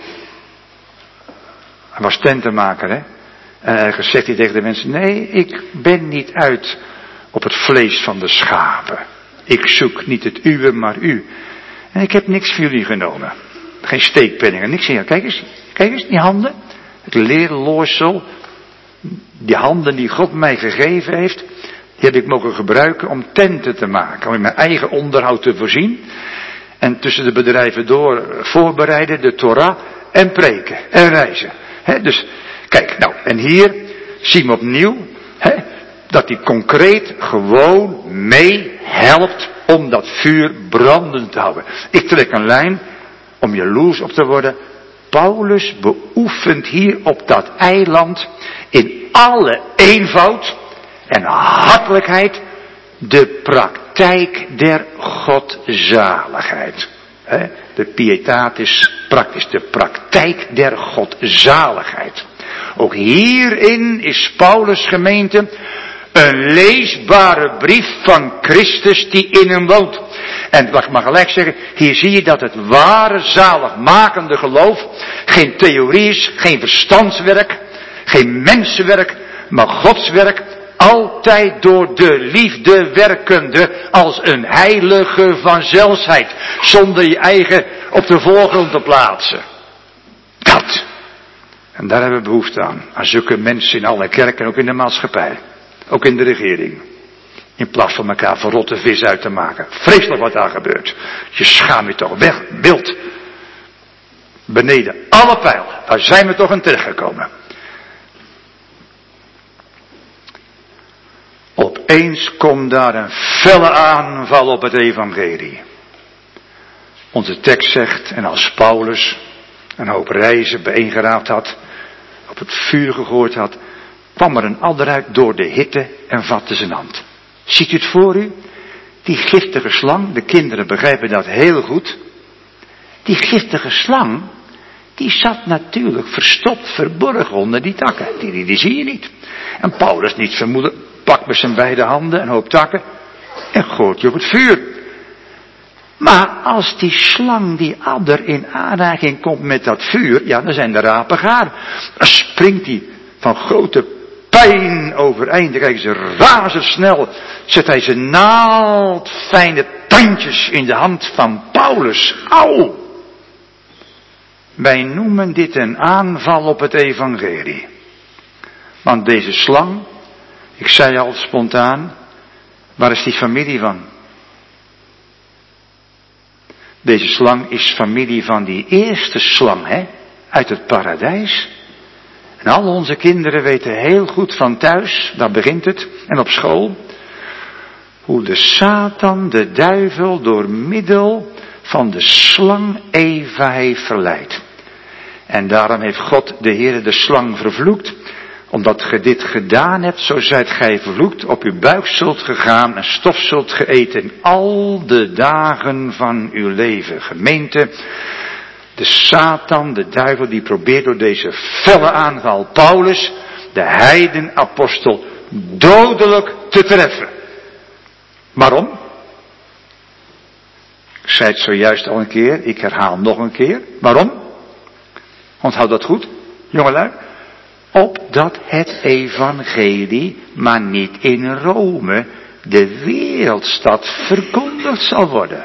Hij was tentenmaker hè. En ergens zegt hij tegen de mensen, nee, ik ben niet uit op het vlees van de schapen. Ik zoek niet het uwe, maar u. En ik heb niks voor jullie genomen. Geen steekpenningen, niks in. Kijk eens, die handen. Het leerloorsel. Die handen die God mij gegeven heeft. Die heb ik mogen gebruiken om tenten te maken. Om in mijn eigen onderhoud te voorzien. En tussen de bedrijven door voorbereiden, de Torah en preken en reizen. Dus, kijk, nou, en hier zien we opnieuw, dat hij concreet gewoon meehelpt om dat vuur brandend te houden. Ik trek een lijn om jaloers op te worden. Paulus beoefent hier op dat eiland in alle eenvoud en hartelijkheid de praktijk der godzaligheid. De pietatis praktisch, de praktijk der godzaligheid. Ook hierin is Paulus' gemeente een leesbare brief van Christus die in hem woont. En wat ik mag gelijk zeggen, hier zie je dat het ware zaligmakende geloof geen theorie is, geen verstandswerk, geen mensenwerk, maar Gods werk, altijd door de liefde werkende als een heilige vanzelfsheid, zonder je eigen op de voorgrond te plaatsen. Dat. En daar hebben we behoefte aan zulke mensen in alle kerken, ook in de maatschappij. Ook in de regering. In plaats van elkaar verrotte vis uit te maken. Vreselijk wat daar gebeurt. Je schaamt je toch weg, wild. Beneden alle pijlen. Daar zijn we toch aan terechtgekomen. Opeens komt daar een felle aanval op het evangelie. Onze tekst zegt, en als Paulus een hoop reizen bijeengeraapt had, op het vuur gegooid had, kwam er een adder uit door de hitte en vatte zijn hand. Ziet u het voor u? Die giftige slang, de kinderen begrijpen dat heel goed. Die giftige slang, die zat natuurlijk verstopt, verborgen onder die takken. Die zie je niet. En Paulus niet vermoeden, pakt met zijn beide handen een hoop takken en gooit je op het vuur. Maar als die slang, die adder, in aanraking komt met dat vuur, ja, dan zijn de rapen gaar. Dan springt hij van grote pijn overeind. Dan kijken ze razendsnel. Zet hij zijn naaldfijne tandjes in de hand van Paulus. Auw! Wij noemen dit een aanval op het evangelie. Want deze slang, ik zei al spontaan, waar is die familie van? Deze slang is familie van die eerste slang, uit het paradijs. En al onze kinderen weten heel goed van thuis, daar begint het, en op school, hoe de Satan, de duivel, door middel van de slang Eva heeft verleid. En daarom heeft God de Heere de slang vervloekt. Omdat ge dit gedaan hebt, zo zijt gij vervloekt, op uw buik zult gegaan en stof zult geëten al de dagen van uw leven. Gemeente, de Satan, de duivel, die probeert door deze felle aanval Paulus, de heidenapostel, dodelijk te treffen. Waarom? Ik zei het zojuist al een keer, ik herhaal nog een keer. Waarom? Onthoud dat goed, jongelui. Opdat het evangelie maar niet in Rome, de wereldstad, verkondigd zal worden.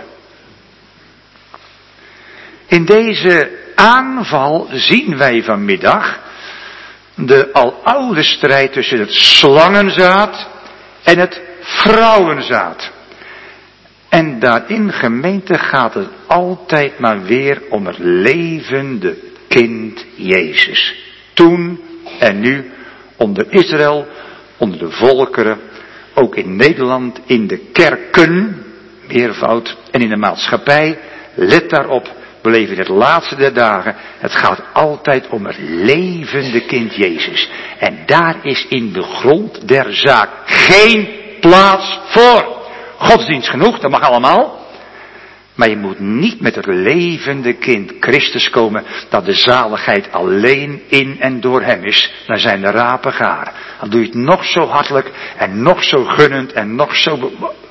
In deze aanval zien wij vanmiddag de aloude strijd tussen het slangenzaad en het vrouwenzaad. En daarin, gemeente, gaat het altijd maar weer om het levende kind Jezus. Toen en nu onder Israël, onder de volkeren, ook in Nederland, in de kerken, meervoud, en in de maatschappij. Let daarop, we leven in het laatste der dagen. Het gaat altijd om het levende kind Jezus. En daar is in de grond der zaak geen plaats voor. Godsdienst genoeg, dat mag allemaal. Maar je moet niet met het levende kind Christus komen, dat de zaligheid alleen in en door hem is. Dan zijn de rapen gaar. Dan doe je het nog zo hartelijk en nog zo gunnend en nog zo...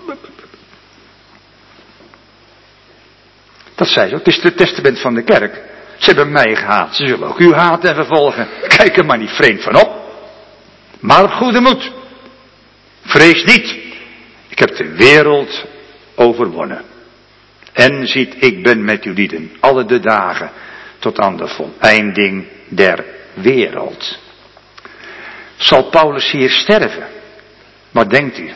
Dat zei ze ook, het is het testament van de kerk. Ze hebben mij gehaat, ze zullen ook u haten en vervolgen. Kijk er maar niet vreemd van op. Maar op goede moed. Vrees niet. Ik heb de wereld overwonnen. En ziet, ik ben met u lieden alle de dagen tot aan de voleinding der wereld. Zal Paulus hier sterven? Wat denkt u?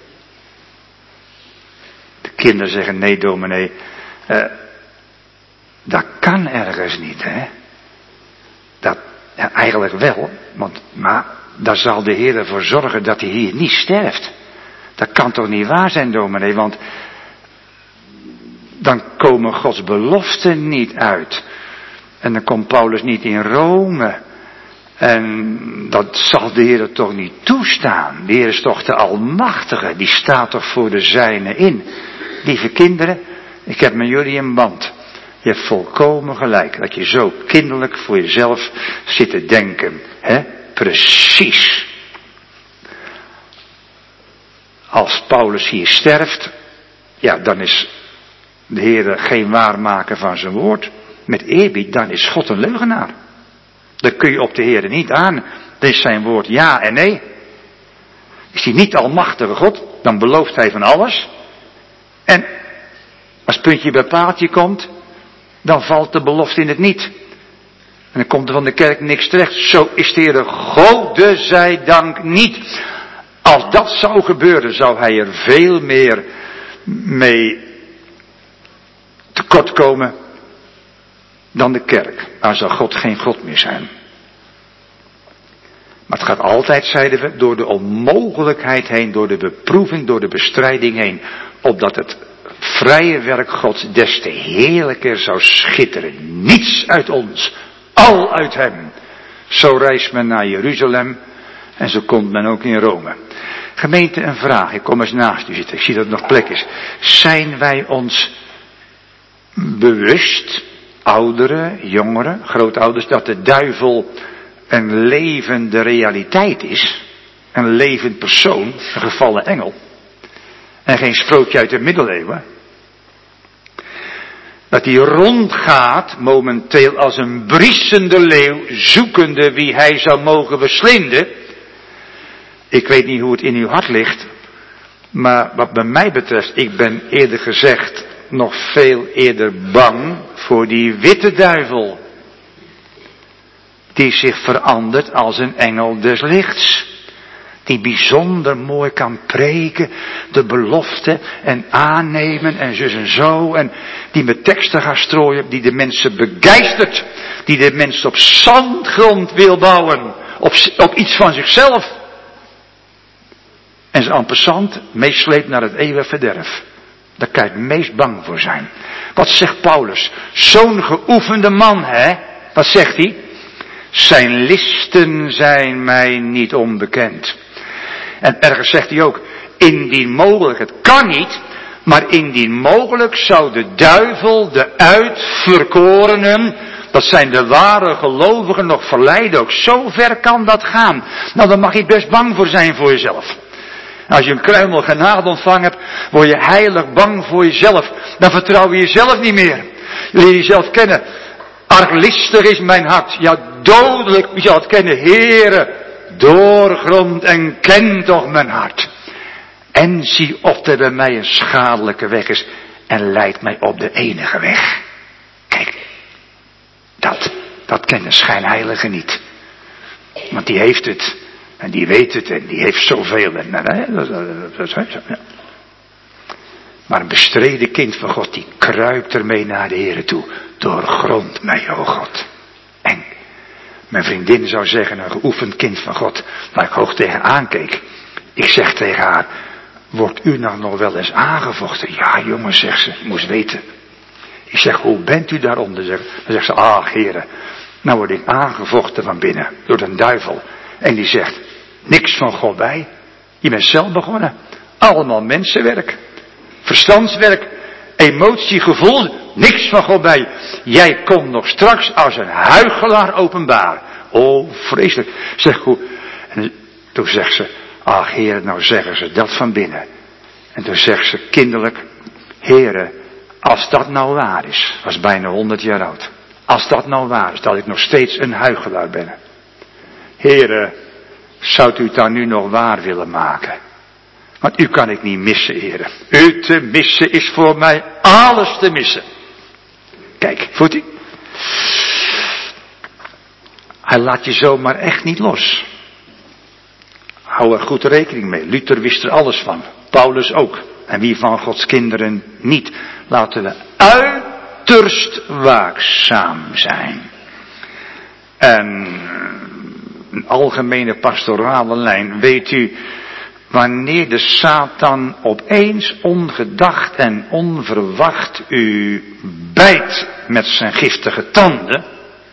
De kinderen zeggen, nee dominee, dat kan ergens niet, hè. Dat, ja, eigenlijk wel, maar daar zal de Heer ervoor zorgen dat hij hier niet sterft. Dat kan toch niet waar zijn, dominee, want dan komen Gods beloften niet uit. En dan komt Paulus niet in Rome. En dat zal de Heer toch niet toestaan. De Heer is toch de Almachtige. Die staat toch voor de zijnen in. Lieve kinderen, ik heb met jullie een band. Je hebt volkomen gelijk. Dat je zo kinderlijk voor jezelf zit te denken. Hè? Precies. Als Paulus hier sterft, ja, dan is de Heer geen waarmaker van zijn woord. Met eerbied, dan is God een leugenaar. Dan kun je op de Heer niet aan. Dan is zijn woord ja en nee. Is hij niet almachtige God, dan belooft hij van alles. En als puntje bij paaltje komt, dan valt de belofte in het niet. En dan komt er van de kerk niks terecht. Zo is de Heer Gode zij dank niet. Als dat zou gebeuren, zou hij er veel meer mee tekort komen dan de kerk. Dan zal God geen God meer zijn. Maar het gaat altijd, zeiden we, door de onmogelijkheid heen, door de beproeving, door de bestrijding heen. Opdat het vrije werk Gods des te heerlijker zou schitteren. Niets uit ons, al uit hem. Zo reist men naar Jeruzalem en zo komt men ook in Rome. Gemeente, een vraag, ik kom eens naast u zitten, ik zie dat het nog plek is. Zijn wij ons bewust, ouderen, jongeren, grootouders, dat de duivel een levende realiteit is? Een levend persoon, een gevallen engel. En geen sprookje uit de middeleeuwen. Dat hij rondgaat momenteel als een briesende leeuw, zoekende wie hij zou mogen verslinden. Ik weet niet hoe het in uw hart ligt, maar wat bij mij betreft, ik ben eerder gezegd nog veel eerder bang voor die witte duivel. Die zich verandert als een engel des lichts. Die bijzonder mooi kan preken, de belofte en aannemen en zus en zo. En die met teksten gaat strooien, die de mensen begeistert. Die de mensen op zandgrond wil bouwen, op iets van zichzelf. En ze en passant meesleept naar het eeuwige verderf. Daar kan je het meest bang voor zijn. Wat zegt Paulus? Zo'n geoefende man, hè? Wat zegt hij? Zijn listen zijn mij niet onbekend. En ergens zegt hij ook, indien mogelijk, het kan niet, maar indien mogelijk zou de duivel de uitverkorenen, dat zijn de ware gelovigen, nog verleiden. Ook zo ver kan dat gaan. Nou, dan mag je best bang voor zijn voor jezelf. Als je een kruimel genade ontvangen hebt, word je heilig bang voor jezelf. Dan vertrouw je jezelf niet meer. Je leert jezelf kennen. Arglistig is mijn hart. Ja, dodelijk. Je zal het kennen. Heere, doorgrond en ken toch mijn hart. En zie of er bij mij een schadelijke weg is. En leid mij op de enige weg. Kijk, dat kent een schijnheilige niet. Want die heeft het. En die weet het en die heeft zoveel. Maar een bestreden kind van God, die kruipt ermee naar de Heere toe. Doorgrond mij, o God. En mijn vriendin zou zeggen, een geoefend kind van God, waar ik hoog tegen aankeek. Ik zeg tegen haar, wordt u nou nog wel eens aangevochten? Ja, jongen, zegt ze, moest weten. Ik zeg, hoe bent u daaronder? Dan zegt ze, ach, Heere, nou word ik aangevochten van binnen door de duivel. En die zegt, niks van God bij. Je bent zelf begonnen. Allemaal mensenwerk. Verstandswerk. Emotie, gevoel. Niks van God bij. Jij komt nog straks als een huichelaar openbaar. Oh, vreselijk. Zeg goed. En toen zegt ze, ach Heer, nou zeggen ze dat van binnen. En toen zegt ze kinderlijk, Heere, als dat nou waar is. Was bijna 100 jaar oud. Als dat nou waar is, dat ik nog steeds een huichelaar ben. Heere, zou u het dan nu nog waar willen maken? Want u kan ik niet missen, Heere. U te missen is voor mij alles te missen. Kijk, voelt u? Hij laat je zomaar echt niet los. Hou er goed rekening mee. Luther wist er alles van. Paulus ook. En wie van Gods kinderen niet. Laten we uiterst waakzaam zijn. En een algemene pastorale lijn. Weet u, wanneer de Satan opeens ongedacht en onverwacht u bijt met zijn giftige tanden.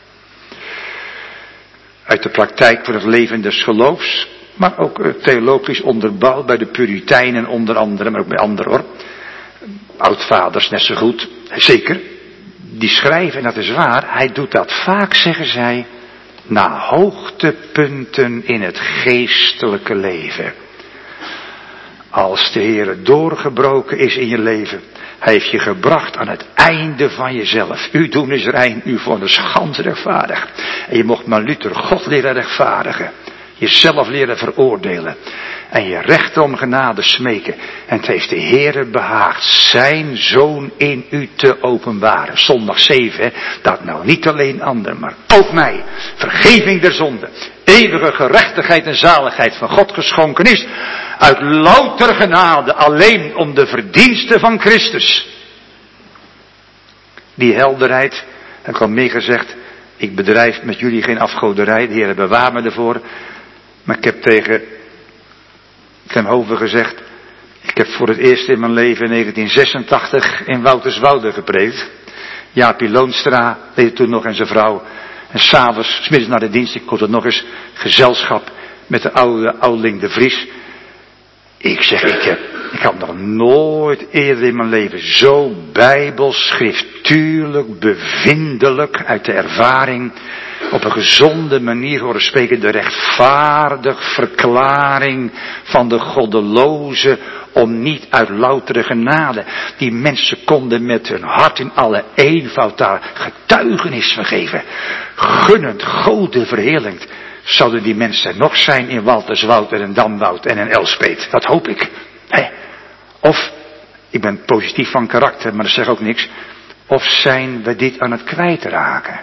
Uit de praktijk van het leven des geloofs. Maar ook theologisch onderbouwd bij de Puritijnen onder andere, maar ook bij anderen hoor. Oudvaders net zo goed, zeker. Die schrijven, en dat is waar, hij doet dat vaak, zeggen zij, na hoogtepunten in het geestelijke leven. Als de Heer doorgebroken is in je leven, hij heeft je gebracht aan het einde van jezelf. U doen is rein, u vonnis gans rechtvaardig. En je mocht maar Luther God leren rechtvaardigen. Jezelf leren veroordelen. En je recht om genade smeken. En het heeft de Heere behaagd zijn Zoon in u te openbaren. Zondag 7, hè? Dat nou niet alleen anderen, maar ook mij. Vergeving der zonde. Eeuwige gerechtigheid en zaligheid van God geschonken is. Uit louter genade alleen om de verdiensten van Christus. Die helderheid Heb ik al meer gezegd, ik bedrijf met jullie geen afgoderij, de Heer bewaart me ervoor. Maar ik heb tegen ten Hove gezegd, ik heb voor het eerst in mijn leven in 1986 in Wouterswoude gepreekt. Jaapie Loonstra deed het toen nog en zijn vrouw. En s'avonds, 's middags na de dienst, ik kon het nog eens, gezelschap met de oudeling de Vries. Ik zeg, ik had nog nooit eerder in mijn leven zo bijbels, schriftuurlijk, bevindelijk, uit de ervaring, op een gezonde manier horen spreken, de rechtvaardig verklaring van de goddeloze, om niet uit loutere genade. Die mensen konden met hun hart in alle eenvoud daar getuigenis van geven. Gunnend, Gode verheerlijkt. Zouden die mensen nog zijn in Walterswoud en in Damwoud en in Elspeet? Dat hoop ik. Of, ik ben positief van karakter, maar dat zegt ook niks. Of zijn we dit aan het kwijtraken?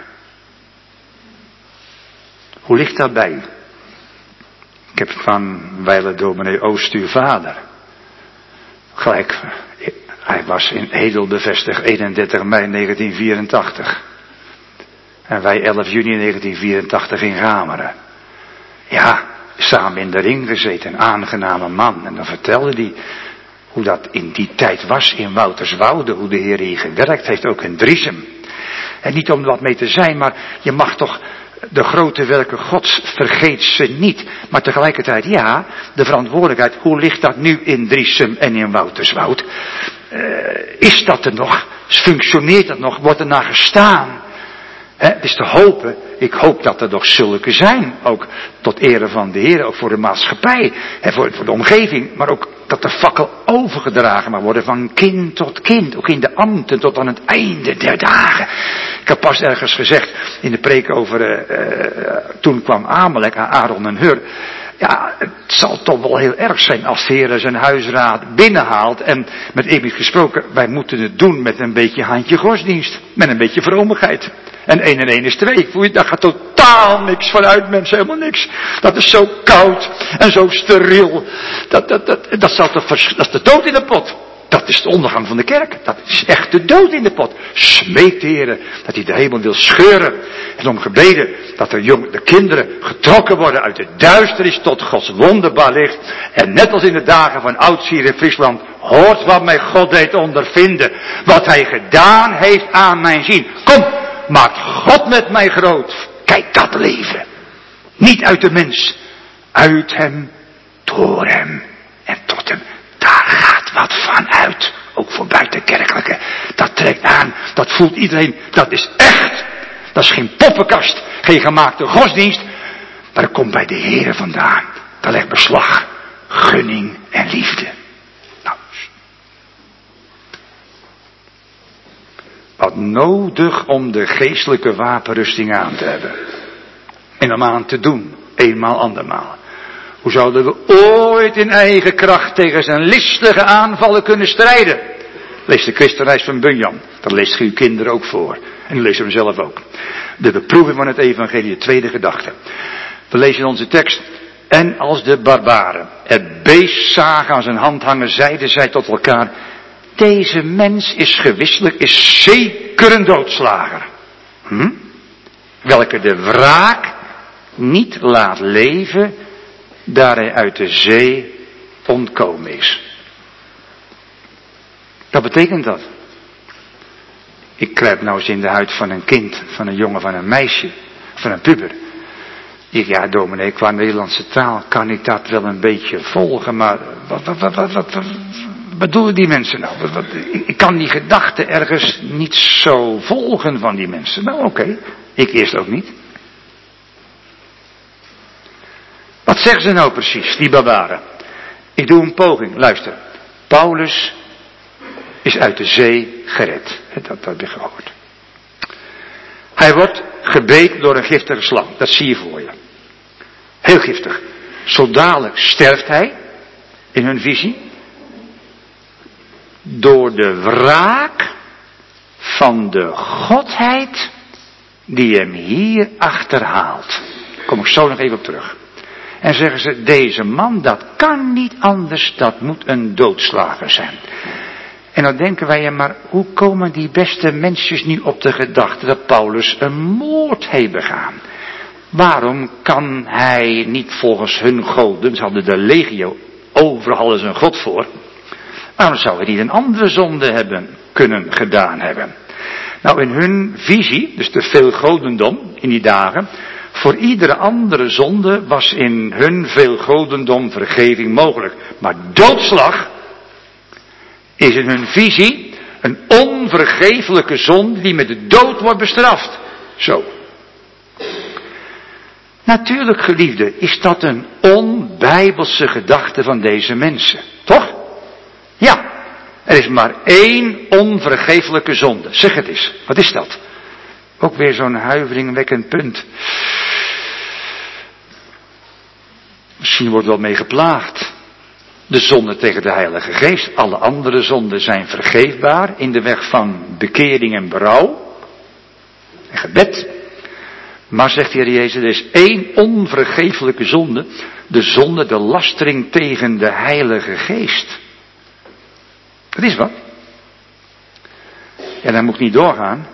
Hoe ligt dat bij u? Ik heb van wijle dominee Oost uw vader. Gelijk, hij was in Edel bevestigd 31 mei 1984. En wij 11 juni 1984 in Gameren. Ja, samen in de ring gezeten, een aangename man. En dan vertelde hij hoe dat in die tijd was in Wouterswoude, hoe de Heer hier gewerkt heeft, ook in Driesem. En niet om wat mee te zijn, maar je mag toch de grote werken Gods, vergeet ze niet. Maar tegelijkertijd, ja, de verantwoordelijkheid, hoe ligt dat nu in Driesem en in Wouterswoud? Is dat er nog? Functioneert dat nog? Wordt er naar gestaan? Het is te hopen, ik hoop dat er nog zulke zijn, ook tot ere van de Heer, ook voor de maatschappij, voor de omgeving, maar ook dat de fakkel overgedragen mag worden van kind tot kind, ook in de ambten tot aan het einde der dagen. Ik heb pas ergens gezegd in de preek over, toen kwam Amalek, Aaron en Hur. Ja, het zal toch wel heel erg zijn als de Heer zijn huisraad binnenhaalt. En met eerbied gesproken, wij moeten het doen met een beetje handje godsdienst. Met een beetje vromigheid. En 1 en 1 is 2. Voel je, daar gaat totaal niks vanuit, mensen, helemaal niks. Dat is zo koud en zo steriel. Dat is de dood in de pot. Dat is de ondergang van de kerk. Dat is echt de dood in de pot. Smeekt de Heer dat hij de hemel wil scheuren. En om gebeden dat de kinderen getrokken worden uit de duisternis tot Gods wonderbaar licht. En net als in de dagen van ouds hier in Friesland, hoort wat mij God deed ondervinden. Wat hij gedaan heeft aan mijn zien. Kom, maakt God met mij groot. Kijk dat leven. Niet uit de mens. Uit hem, door hem en tot hem. Daar gaat wat van uit. Ook voor buitenkerkelijke. Dat trekt aan. Dat voelt iedereen. Dat is echt. Dat is geen poppenkast. Geen gemaakte godsdienst. Maar dat komt bij de Heere vandaan. Daar legt beslag. Gunning en liefde. Nou. Wat nodig om de geestelijke wapenrusting aan te hebben. En om aan te doen. Eenmaal, andermaal. Hoe zouden we ooit in eigen kracht tegen zijn listige aanvallen kunnen strijden? Lees de Christenreis van Bunyan. Dat leest u uw kinderen ook voor. En u leest hem zelf ook. De beproeving van het evangelie, de tweede gedachte. We lezen in onze tekst. En als de barbaren het beest zagen aan zijn hand hangen, zeiden zij tot elkaar. Deze mens is gewisselijk, is zeker een doodslager. Welke de wraak niet laat leven, daar hij uit de zee ontkomen is. Wat betekent dat? Ik kruip nou eens in de huid van een kind, van een jongen, van een meisje, van een puber. Ja, dominee, qua Nederlandse taal kan ik dat wel een beetje volgen, maar wat bedoelen die mensen nou? Ik kan die gedachten ergens niet zo volgen van die mensen. Nou, oké, ik eerst ook niet. Wat zeggen ze nou precies, die barbaren? Ik doe een poging, luister. Paulus is uit de zee gered. Dat heb je gehoord. Hij wordt gebeten door een giftige slang. Dat zie je voor je. Heel giftig. Zo dadelijk sterft hij, in hun visie, door de wraak van de godheid die hem hier achterhaalt. Daar kom ik zo nog even op terug. En zeggen ze, deze man, dat kan niet anders, dat moet een doodslager zijn. En dan denken wij, ja, maar hoe komen die beste mensjes nu op de gedachte dat Paulus een moord heeft begaan? Waarom kan hij niet volgens hun goden, ze hadden de legio, overal is een god voor. Waarom zou hij niet een andere zonde hebben kunnen gedaan hebben? Nou, in hun visie, dus de veelgodendom in die dagen, voor iedere andere zonde was in hun veelgodendom vergeving mogelijk. Maar doodslag is in hun visie een onvergeeflijke zonde die met de dood wordt bestraft. Zo. Natuurlijk, geliefde, is dat een onbijbelse gedachte van deze mensen. Toch? Ja. Er is maar één onvergeeflijke zonde. Zeg het eens. Wat is dat? Ook weer zo'n huiveringwekkend punt. Misschien wordt wel mee geplaagd. De zonde tegen de Heilige Geest. Alle andere zonden zijn vergeefbaar in de weg van bekering en berouw. En gebed. Maar zegt de Heer Jezus, er is één onvergeeflijke zonde. De zonde, de lastering tegen de Heilige Geest. Dat is wat. Ja, dan moet ik niet doorgaan.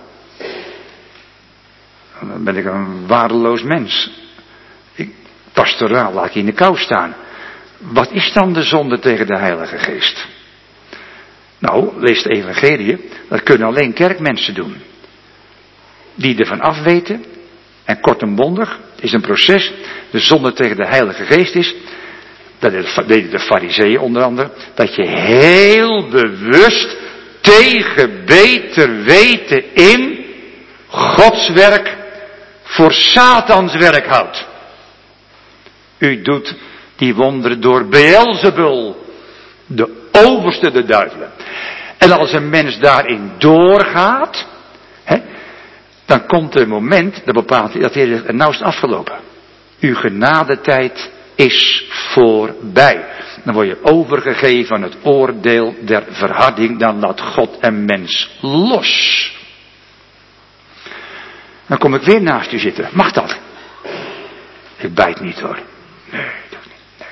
Dan ben ik een waardeloos mens. Pastoraal laat ik in de kou staan. Wat is dan de zonde tegen de Heilige Geest? Nou, lees de evangelie. Dat kunnen alleen kerkmensen doen. Die ervan afweten. En kort en bondig is een proces. De zonde tegen de Heilige Geest is. Dat deden de farizeeën onder andere. Dat je heel bewust tegen beter weten in Gods werk voor Satans werk houdt. U doet die wonderen door Beelzebul, de overste de duivelen. En als een mens daarin doorgaat, dan komt er een moment, dat bepaalt dat hij zegt, nou is het afgelopen. Uw genadetijd is voorbij. Dan word je overgegeven aan het oordeel der verharding, dan laat God en mens los. Dan kom ik weer naast u zitten. Mag dat? Ik bijt niet hoor. Nee, dat niet. Nee.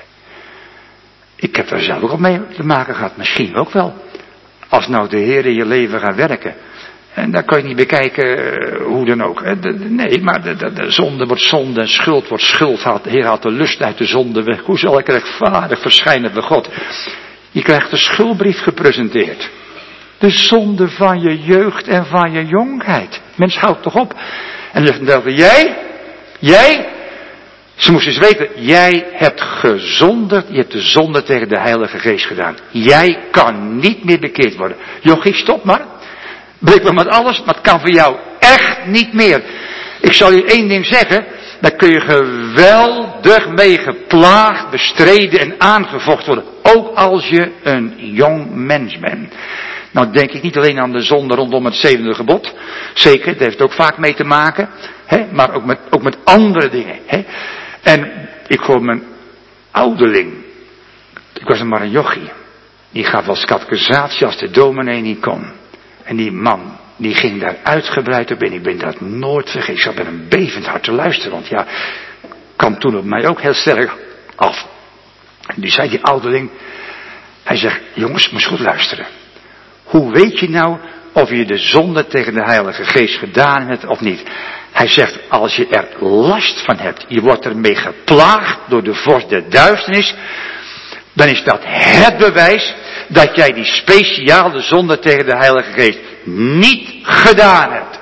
Ik heb daar zelf ook al mee te maken gehad. Misschien ook wel. Als nou de Heer in je leven gaat werken. En dan kan je niet bekijken hoe dan ook. Nee, maar de zonde wordt zonde en schuld wordt schuld. De Heer haalt de lust uit de zonde weg. Hoe zal ik rechtvaardig verschijnen bij God? Je krijgt de schuldbrief gepresenteerd. De zonde van je jeugd en van je jongheid. Mens, houdt toch op. En dan zegt de jij, ze moesten eens weten, jij hebt gezonderd, je hebt de zonde tegen de Heilige Geest gedaan. Jij kan niet meer bekeerd worden. Jochie, stop maar. Breek me met alles, maar het kan voor jou echt niet meer. Ik zal je één ding zeggen, daar kun je geweldig mee geplaagd, bestreden en aangevochten worden. Ook als je een jong mens bent. Nou denk ik niet alleen aan de zonde rondom het 7e gebod. Zeker, dat heeft ook vaak mee te maken. Maar ook met andere dingen. En ik hoor mijn ouderling. Ik was maar een jochie. Die gaf als catechisatie als de dominee niet kon. En die man, die ging daar uitgebreid op in. Ik ben dat nooit vergeten. Ik zat met een bevend hart te luisteren. Want ja, kwam toen op mij ook heel sterk af. En die zei die ouderling. Hij zegt, jongens, moet je goed luisteren. Hoe weet je nou of je de zonde tegen de Heilige Geest gedaan hebt of niet? Hij zegt, als je er last van hebt, je wordt ermee geplaagd door de vorst der duisternis, dan is dat het bewijs dat jij die speciale zonde tegen de Heilige Geest niet gedaan hebt.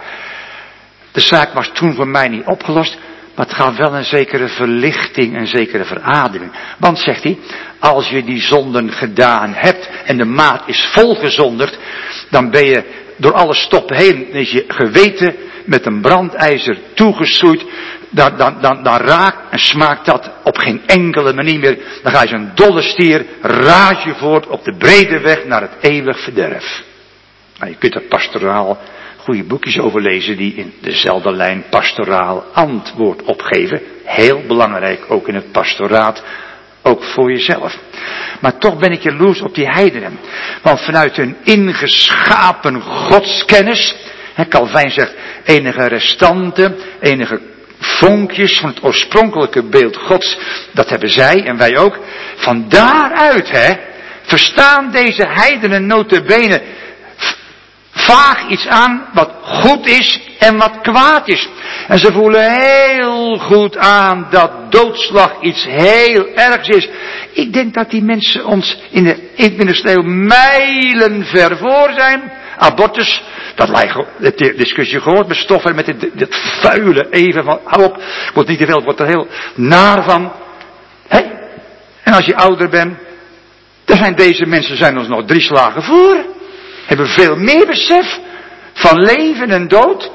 De zaak was toen voor mij niet opgelost, maar het gaf wel een zekere verlichting, een zekere verademing. Want, zegt hij, als je die zonden gedaan hebt en de maat is volgezonderd, dan ben je door alle stoppen heen, is je geweten met een brandijzer toegeschroeid, dan raakt en smaakt dat op geen enkele manier meer. Dan ga je zo'n dolle stier, raas je voort op de brede weg naar het eeuwig verderf. Nou, je kunt er pastoraal goede boekjes over lezen die in dezelfde lijn pastoraal antwoord opgeven. Heel belangrijk, ook in het pastoraat, ook voor jezelf. Maar toch ben ik jaloers op die heidenen. Want vanuit hun ingeschapen godskennis, Calvijn zegt, enige restanten, enige vonkjes van het oorspronkelijke beeld Gods, dat hebben zij en wij ook. Van daaruit, verstaan deze heidenen nota bene vaag iets aan wat goed is en wat kwaad is. En ze voelen heel goed aan dat doodslag iets heel ergs is. Ik denk dat die mensen ons in de 21e eeuw mijlen ver voor zijn. Abortus, dat lijkt, de discussie gehoord met stoffen, met dit vuile even van, hou op, wordt niet te veel, wordt er heel naar van. Hè? En als je ouder bent, dan zijn deze mensen zijn ons nog 3 slagen voor. Hebben veel meer besef van leven en dood.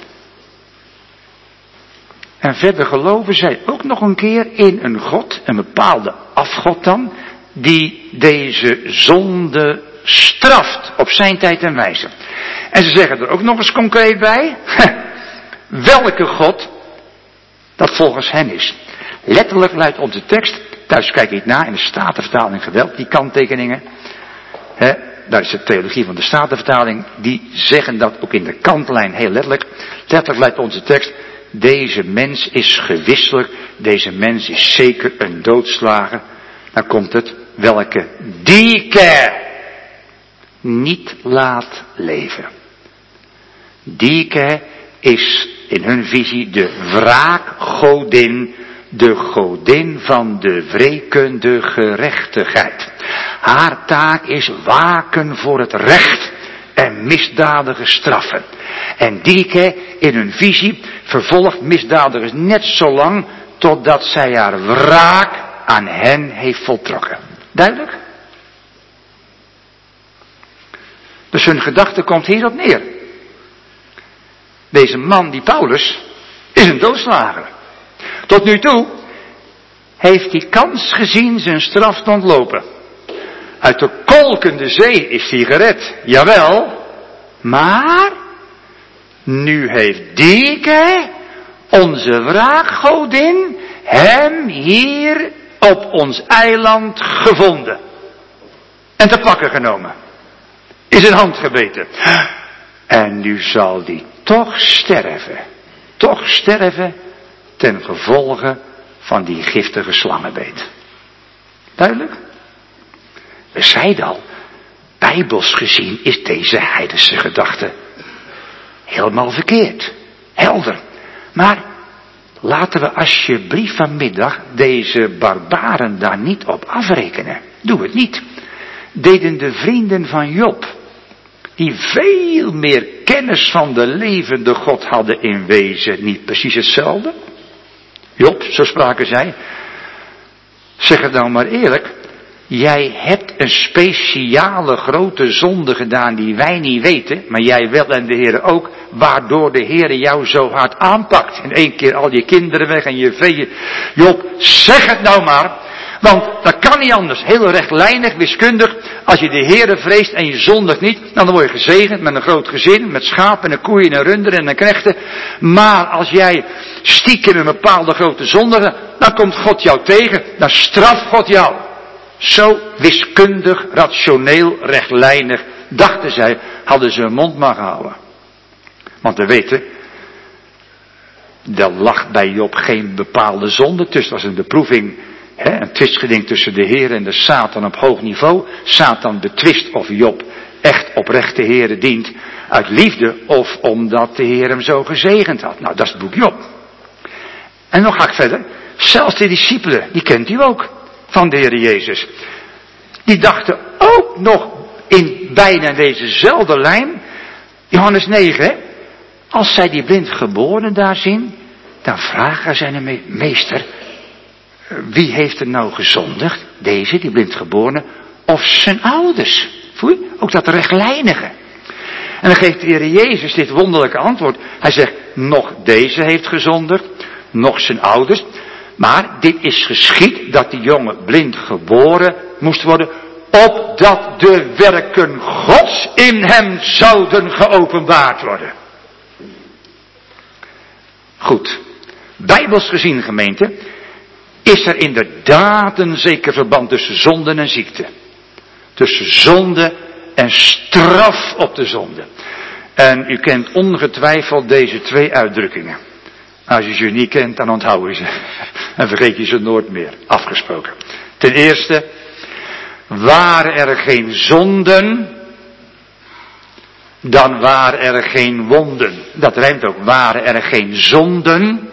En verder geloven zij ook nog een keer in een God, een bepaalde afgod dan, die deze zonde straft op zijn tijd en wijze. En ze zeggen er ook nog eens concreet bij, welke God dat volgens hen is. Letterlijk luidt onze tekst, thuis kijk ik na in de Statenvertaling geweld, die kanttekeningen. Daar is de theologie van de Statenvertaling, die zeggen dat ook in de kantlijn heel letterlijk. Letterlijk luidt onze tekst, deze mens is gewisselijk, deze mens is zeker een doodslager. Dan komt het, welke Dike niet laat leven. Dike is in hun visie de wraakgodin, de godin van de wrekende gerechtigheid. Haar taak is waken voor het recht en misdadige straffen. En Dike in hun visie vervolgt misdadigers net zo lang totdat zij haar wraak aan hen heeft voltrokken. Duidelijk? Dus hun gedachte komt hierop neer. Deze man, die Paulus, is een doodslager. Tot nu toe heeft hij kans gezien zijn straf te ontlopen. Uit de kolkende zee is hij gered, jawel. Maar nu heeft Dike, onze wraakgodin, hem hier op ons eiland gevonden. En te pakken genomen. In zijn hand gebeten. En nu zal die toch sterven. Toch sterven ten gevolge van die giftige slangenbeet. Duidelijk? We zeiden al, bijbels gezien is deze heidense gedachte helemaal verkeerd. Helder. Maar laten we alsjeblieft vanmiddag deze barbaren daar niet op afrekenen. Doe het niet. Deden de vrienden van Job, die veel meer kennis van de levende God hadden in wezen, niet precies hetzelfde? Job, zo spraken zij, zeg het nou maar eerlijk, jij hebt een speciale grote zonde gedaan die wij niet weten, maar jij wel en de Heer ook, waardoor de Heer jou zo hard aanpakt. In 1 keer al je kinderen weg en je vee. Job, zeg het nou maar. Want dat kan niet anders. Heel rechtlijnig, wiskundig. Als je de Heere vreest en je zondigt niet, dan word je gezegend met een groot gezin. Met schapen en koeien en runderen en knechten. Maar als jij stiekem een bepaalde grote zondige, dan komt God jou tegen. Dan straft God jou. Zo wiskundig, rationeel, rechtlijnig, dachten zij, hadden ze hun mond maar gehouden. Want we weten, er lag bij Job geen bepaalde zonde tussen. Dat was een beproeving. Een twistgeding tussen de Heer en de Satan op hoog niveau. Satan betwist of Job echt oprecht de Heer dient uit liefde of omdat de Heer hem zo gezegend had. Nou, dat is het boek Job. En nog ga ik verder. Zelfs de discipelen, die kent u ook, van de Heer Jezus. Die dachten ook nog in bijna dezezelfde lijn. Johannes 9, als zij die blind geboren daar zien, dan vragen zij hem, meester, wie heeft er nou gezondigd? Deze, die blindgeborene, of zijn ouders? Voel je? Ook dat rechtlijnige. En dan geeft de Heer Jezus dit wonderlijke antwoord. Hij zegt, nog deze heeft gezondigd, nog zijn ouders. Maar dit is geschied dat die jongen blind geboren moest worden, opdat de werken Gods in hem zouden geopenbaard worden. Goed. Bijbels gezien, gemeente, is er inderdaad een zeker verband tussen zonde en ziekte. Tussen zonde en straf op de zonde. En u kent ongetwijfeld deze 2 uitdrukkingen. Als je ze niet kent, dan onthoud je ze. En vergeet je ze nooit meer. Afgesproken. Ten eerste, Waren er geen zonden, dan waren er geen wonden. Dat rijmt ook. Waren er geen zonden,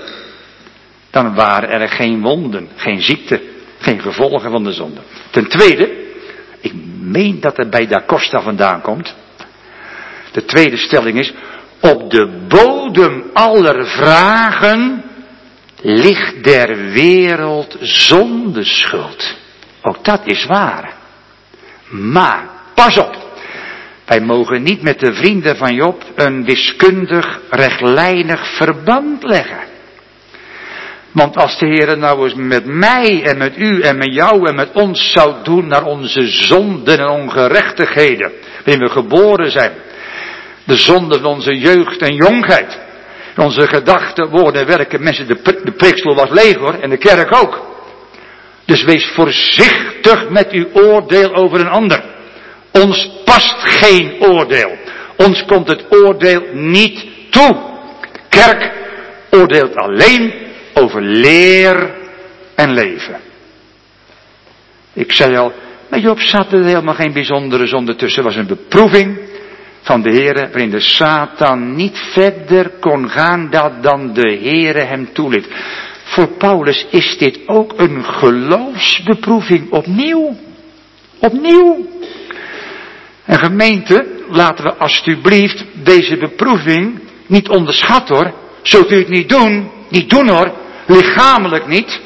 dan waren er geen wonden. Geen ziekte, geen gevolgen van de zonde. Ten tweede, ik meen dat het bij Da Costa vandaan komt. De tweede stelling is, op de bodem aller vragen ligt der wereld zondeschuld. Ook dat is waar. Maar, pas op. Wij mogen niet met de vrienden van Job een wiskundig, rechtlijnig verband leggen. Want als de Heer nou eens met mij en met u en met jou en met ons zou doen naar onze zonden en ongerechtigheden, waarin we geboren zijn, de zonde van onze jeugd en jongheid, onze gedachten, woorden, werken, mensen, de preekstoel was leeg hoor, en de kerk ook. Dus wees voorzichtig met uw oordeel over een ander. Ons past geen oordeel. Ons komt het oordeel niet toe. De kerk oordeelt alleen over leer en leven. Ik zei al, bij Job zat er helemaal geen bijzondere zonde tussen. Het was een beproeving van de Heere, waarin de Satan niet verder kon gaan dan de Heere hem toeliet. Voor Paulus is dit ook een geloofsbeproeving opnieuw. Opnieuw. En gemeente, laten we alsjeblieft deze beproeving niet onderschatten hoor. Zult u het niet doen? Niet doen hoor. Lichamelijk niet.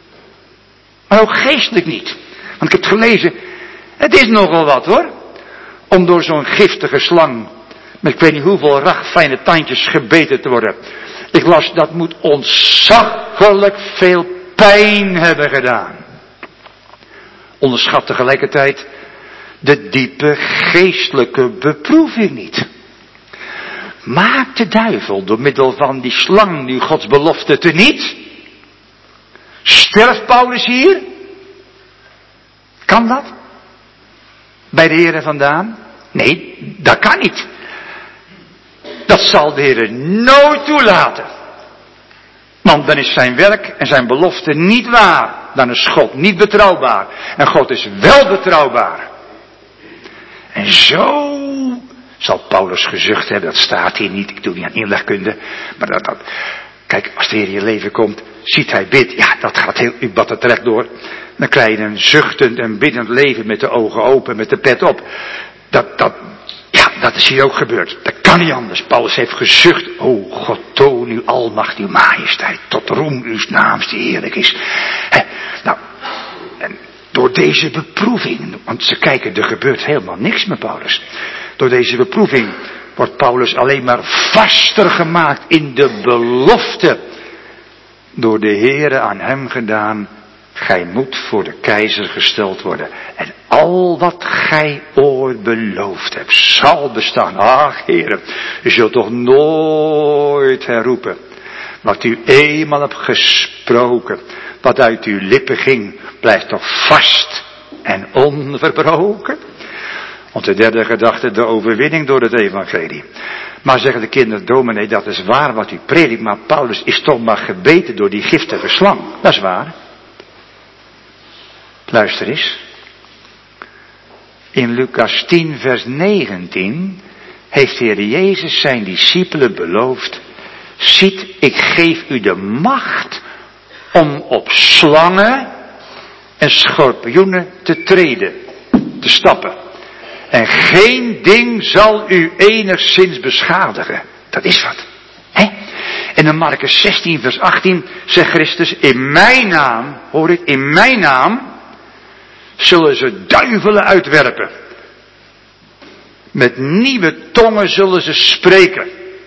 Maar ook geestelijk niet. Want ik heb het gelezen. Het is nogal wat hoor. Om door zo'n giftige slang met ik weet niet hoeveel ragfijne tandjes gebeten te worden. Ik las, dat moet ontzaglijk veel pijn hebben gedaan. Onderschat tegelijkertijd de diepe geestelijke beproeving niet. Maakt de duivel door middel van die slang nu Gods belofte teniet? Sterft Paulus hier? Kan dat? Bij de Heere vandaan? Nee, dat kan niet. Dat zal de Heere nooit toelaten. Want dan is zijn werk en zijn belofte niet waar. Dan is God niet betrouwbaar. En God is wel betrouwbaar. En zo zal Paulus gezucht hebben. Dat staat hier niet. Ik doe niet aan inlegkunde. Maar kijk, als de Heer in je leven komt, ziet hij bid. Ja, dat gaat heel, u bad er terecht door. Dan krijg je een zuchtend en biddend leven met de ogen open, met de pet op. Dat is hier ook gebeurd. Dat kan niet anders. Paulus heeft gezucht. O God, toon uw almacht, uw majesteit. Tot roem uw naams die heerlijk is. En door deze beproeving. Want ze kijken, er gebeurt helemaal niks met Paulus. Door deze beproeving wordt Paulus alleen maar vaster gemaakt in de belofte. Door de Heere aan hem gedaan. Gij moet voor de keizer gesteld worden. En al wat gij ooit beloofd hebt, zal bestaan. Ach, Heere, u zult toch nooit herroepen. Wat u eenmaal hebt gesproken, wat uit uw lippen ging, blijft toch vast en onverbroken. Onze derde gedachte, de overwinning door het evangelie. Maar zeggen de kinderen, dominee, dat is waar wat u predikt, maar Paulus is toch maar gebeten door die giftige slang. Dat is waar. Luister eens. In Lucas 10 vers 19 heeft de Heer Jezus zijn discipelen beloofd. Ziet, ik geef u de macht om op slangen en schorpioenen te treden, te stappen. En geen ding zal u enigszins beschadigen. Dat is wat. Hè? En in Markus 16 vers 18 zegt Christus, in mijn naam, hoor ik, in mijn naam zullen ze duivelen uitwerpen. Met nieuwe tongen zullen ze spreken.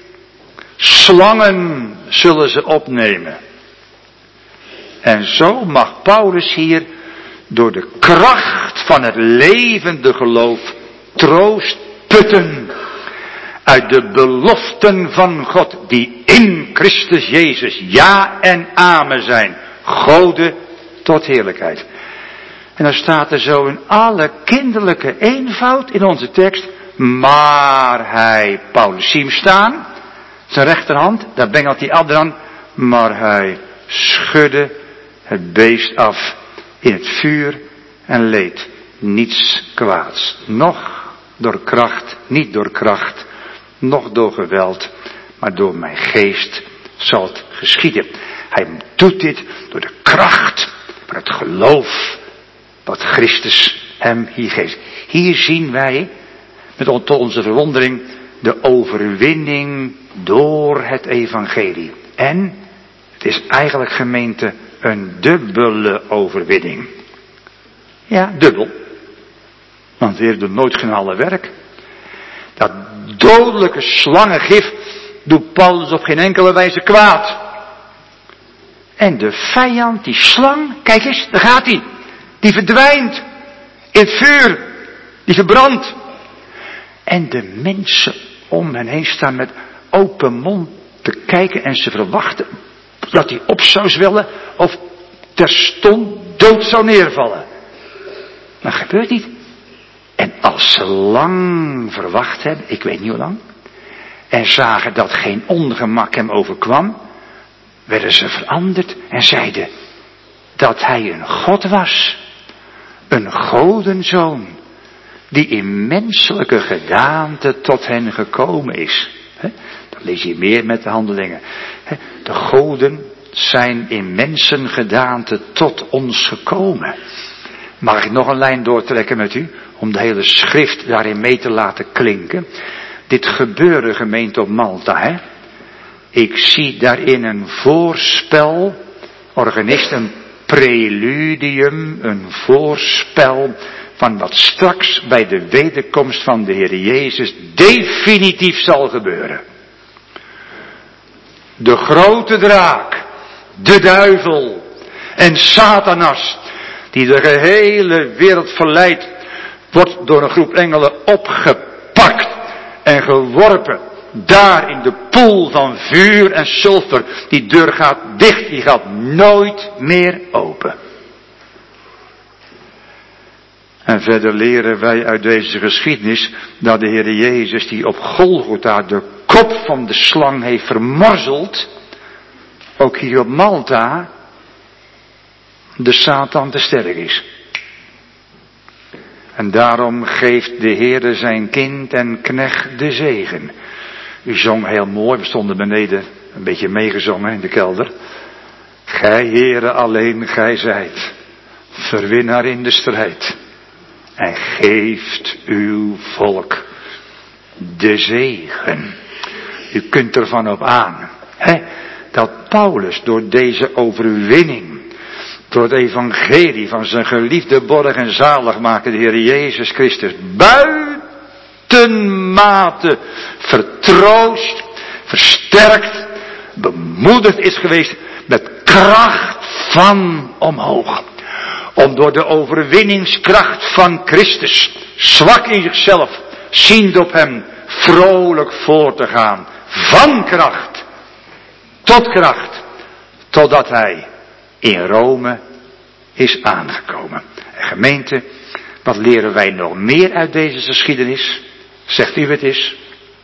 Slangen zullen ze opnemen. En zo mag Paulus hier door de kracht van het levende geloof troost putten uit de beloften van God die in Christus Jezus ja en amen zijn. Gode tot heerlijkheid. En dan staat er zo in alle kinderlijke eenvoud in onze tekst. Maar hij, Paulus, zie hem staan. Zijn rechterhand, daar bengelt hij andere aan. Maar hij schudde het beest af in het vuur en leed niets kwaads. Noch door kracht, niet door kracht, noch door geweld, maar door mijn geest zal het geschieden. Hij doet dit door de kracht van het geloof wat Christus hem hier geeft. Hier zien wij met onze verwondering de overwinning door het evangelie. En het is eigenlijk, gemeente, een dubbele overwinning. Ja, dubbel. Want weer doet nooit geen alle werk. Dat dodelijke slangengif doet Paulus op geen enkele wijze kwaad. En de vijand, die slang, kijk eens, daar gaat hij. Die verdwijnt in het vuur. Die verbrandt. En de mensen om hen heen staan met open mond te kijken en ze verwachten dat hij op zou zwellen of terstond dood zou neervallen. Maar dat gebeurt niet. En als ze lang verwacht hebben, ik weet niet hoe lang, en zagen dat geen ongemak hem overkwam, werden ze veranderd en zeiden dat hij een God was. Een godenzoon, die in menselijke gedaante tot hen gekomen is. Dat lees je meer met de handelingen. De goden zijn in mensengedaante tot ons gekomen. Mag ik nog een lijn doortrekken met u? Om de hele schrift daarin mee te laten klinken. Dit gebeurde, gemeente, op Malta. Hè? Ik zie daarin een voorspel. Organist, een preludium. Een voorspel van wat straks bij de wederkomst van de Heer Jezus definitief zal gebeuren. De grote draak, de duivel en Satanas, die de gehele wereld verleidt, wordt door een groep engelen opgepakt en geworpen. Daar in de poel van vuur en sulfer. Die deur gaat dicht, die gaat nooit meer open. En verder leren wij uit deze geschiedenis dat de Heer Jezus, die op Golgotha de kop van de slang heeft vermorzeld, ook hier op Malta de Satan te sterk is. En daarom geeft de Heere zijn kind en knecht de zegen. U zong heel mooi, we stonden beneden een beetje meegezongen in de kelder. Gij Heere alleen, gij zijt verwinnaar in de strijd. En geeft uw volk de zegen. U kunt ervan op aan, dat Paulus door deze overwinning, door het evangelie van zijn geliefde borg en zaligmaker, de Heer Jezus Christus, buitenmate vertroost, versterkt, bemoedigd is geweest met kracht van omhoog. Om door de overwinningskracht van Christus, zwak in zichzelf, ziend op hem, vrolijk voor te gaan. Van kracht tot kracht, totdat hij in Rome is aangekomen. En gemeente, wat leren wij nog meer uit deze geschiedenis? Zegt u het is?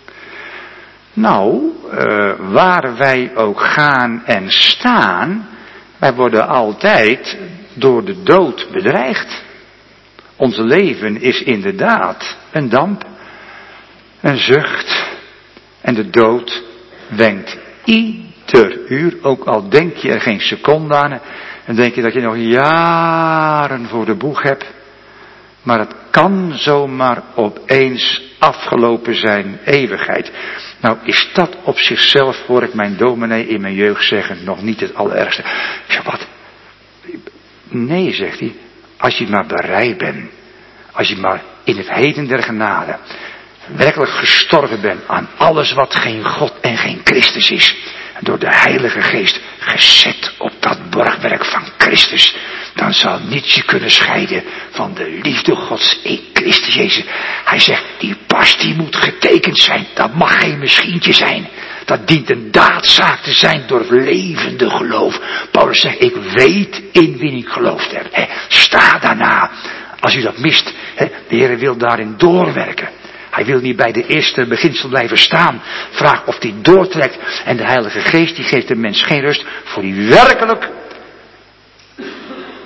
Nou, waar wij ook gaan en staan, wij worden altijd door de dood bedreigd. Ons leven is inderdaad een damp, een zucht, en de dood wenkt ieder uur, ook al denk je er geen seconde aan, en denk je dat je nog jaren voor de boeg hebt, maar het kan zomaar opeens afgelopen zijn, eeuwigheid. Nou, is dat op zichzelf, hoor ik mijn dominee in mijn jeugd zeggen, nog niet het allerergste. Ik zeg, wat? Nee, zegt hij, als je maar bereid bent, als je maar in het heden der genade werkelijk gestorven bent aan alles wat geen God en geen Christus is, en door de Heilige Geest gezet op dat borgwerk van Christus, dan zal niets je kunnen scheiden van de liefde Gods in Christus Jezus. Hij zegt, die pas die moet getekend zijn, dat mag geen misschientje zijn. Dat dient een daadzaak te zijn door levende geloof. Paulus zegt, ik weet in wie ik geloofd heb. Sta daarna. Als u dat mist, de Heer wil daarin doorwerken. Hij wil niet bij de eerste beginsel blijven staan. Vraag of hij doortrekt. En de Heilige Geest die geeft de mens geen rust voor die werkelijk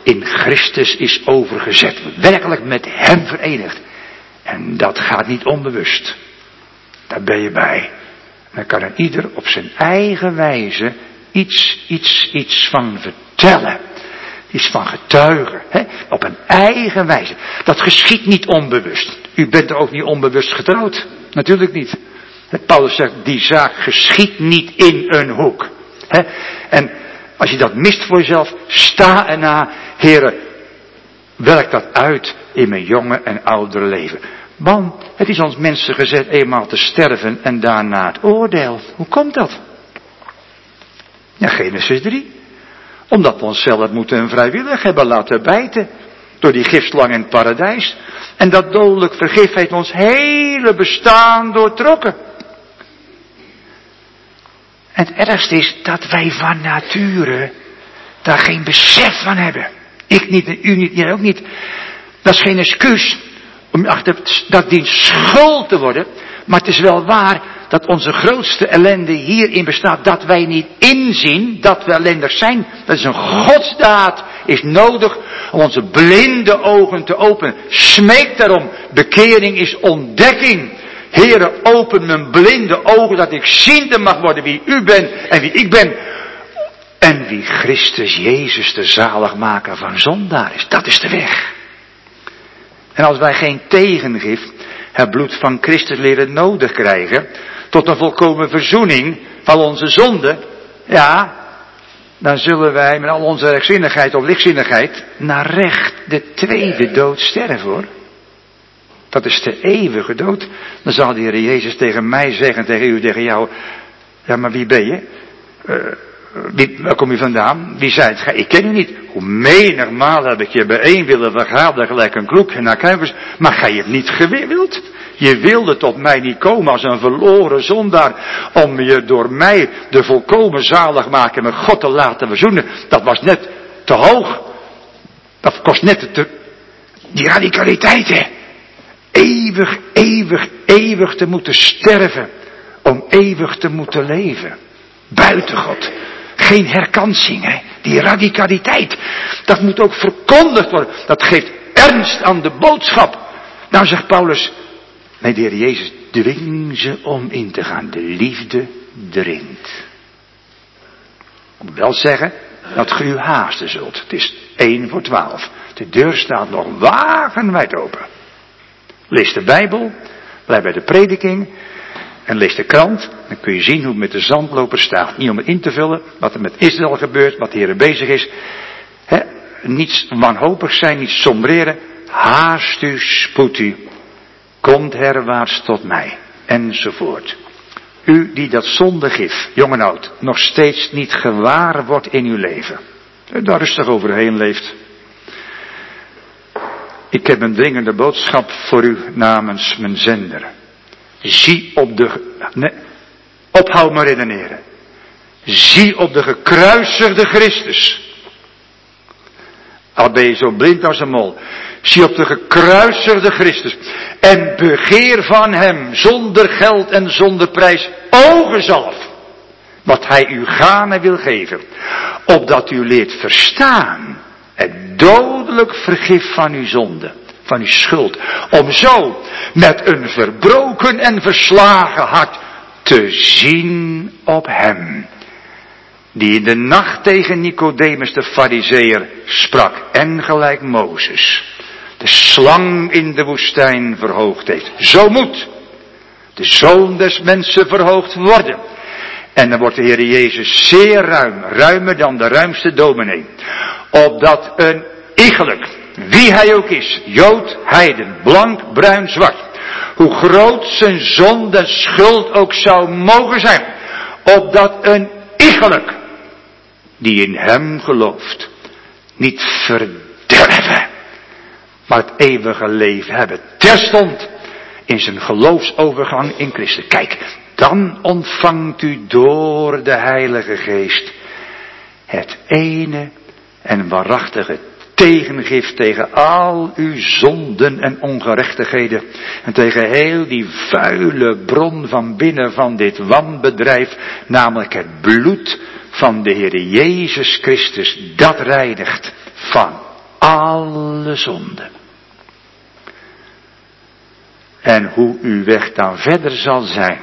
in Christus is overgezet. Werkelijk met hem verenigd. En dat gaat niet onbewust. Daar ben je bij. Dan kan er ieder op zijn eigen wijze iets van vertellen. Iets van getuigen. Op een eigen wijze. Dat geschiet niet onbewust. U bent er ook niet onbewust getrouwd. Natuurlijk niet. Paulus zegt, die zaak geschiet niet in een hoek. En als je dat mist voor jezelf, sta erna, Heere, werk dat uit in mijn jonge en oudere leven. Want het is ons mensen gezet eenmaal te sterven en daarna het oordeel. Hoe komt dat? Ja, Genesis 3. Omdat we onszelf moeten en vrijwillig hebben laten bijten. Door die gifslang in het paradijs. En dat dodelijk vergif heeft ons hele bestaan doortrokken. En het ergste is dat wij van nature daar geen besef van hebben. Ik niet, u niet, jij ook niet. Dat is geen excuus om achter dat dient schuld te worden. Maar het is wel waar dat onze grootste ellende hierin bestaat. Dat wij niet inzien dat we ellendig zijn. Dat is een godsdaad. Is nodig om onze blinde ogen te openen. Smeek daarom. Bekering is ontdekking. Heere, open mijn blinde ogen dat ik ziende mag worden wie u bent en wie ik ben. En wie Christus Jezus de zaligmaker van zondaar is. Dat is de weg. En als wij geen tegengif, het bloed van Christus leren nodig krijgen, tot een volkomen verzoening van onze zonden, ja, dan zullen wij met al onze rechtzinnigheid of lichtzinnigheid naar recht de tweede dood sterven, hoor. Dat is de eeuwige dood. Dan zal de Heer Jezus tegen mij zeggen, tegen u, tegen jou, ja, maar wie ben je? Waar kom je vandaan? Wie zijt gij? Ik ken u niet. Hoe menigmaal heb ik je bijeen willen vergaderen gelijk een kloek naar kuikens, maar gij hebt niet gewild. Je wilde tot mij niet komen als een verloren zondaar, om je door mij de volkomen zalig maken met God te laten verzoenen. Dat was net te hoog. Dat kost net die radicaliteit, hè. Eeuwig te moeten sterven, om eeuwig te moeten leven. Buiten God. Geen herkansing, hè. Die radicaliteit. Dat moet ook verkondigd worden. Dat geeft ernst aan de boodschap. Nou zegt Paulus, nee, de Heer Jezus, dwing ze om in te gaan. De liefde dringt. Ik moet wel zeggen dat ge u haasten zult. Het is 11:45. De deur staat nog wagenwijd open. Lees de Bijbel, blijf bij de prediking en lees de krant. Dan kun je zien hoe het met de zandloper staat. Niet om het in te vullen, wat er met Israël gebeurt, wat de Heer bezig is. Niets wanhopig zijn, niet sombreren. Haast u, spoed u. Komt herwaarts tot mij. Enzovoort. U die dat zondegif, jong en oud, nog steeds niet gewaar wordt in uw leven. Daar rustig overheen leeft. Ik heb een dringende boodschap voor u namens mijn zender. Zie op ophoud maar redeneren. Zie op de gekruisigde Christus. Al ben je zo blind als een mol. Zie op de gekruisigde Christus. En begeer van hem zonder geld en zonder prijs ogenzalf. Wat hij u gaarne wil geven. Opdat u leert verstaan. Het dodelijk vergif van uw zonde. Van uw schuld. Om zo met een verbroken en verslagen hart te zien op hem. Die in de nacht tegen Nicodemus de Farizeeër sprak. En gelijk Mozes de slang in de woestijn verhoogd heeft. Zo moet de Zoon des Mensen verhoogd worden. En dan wordt de Heer Jezus zeer ruim. Ruimer dan de ruimste dominee. Opdat een iegelijk, wie hij ook is, Jood, heiden, blank, bruin, zwart. Hoe groot zijn zonde en schuld ook zou mogen zijn. Opdat een iegelijk, die in hem gelooft, niet verderven, maar het eeuwige leven hebben. Terstond in zijn geloofsovergang in Christus. Kijk, dan ontvangt u door de Heilige Geest het ene en waarachtige tegengif tegen al uw zonden en ongerechtigheden. En tegen heel die vuile bron van binnen van dit wanbedrijf. Namelijk het bloed van de Heer Jezus Christus. Dat reinigt van alle zonden. En hoe uw weg dan verder zal zijn.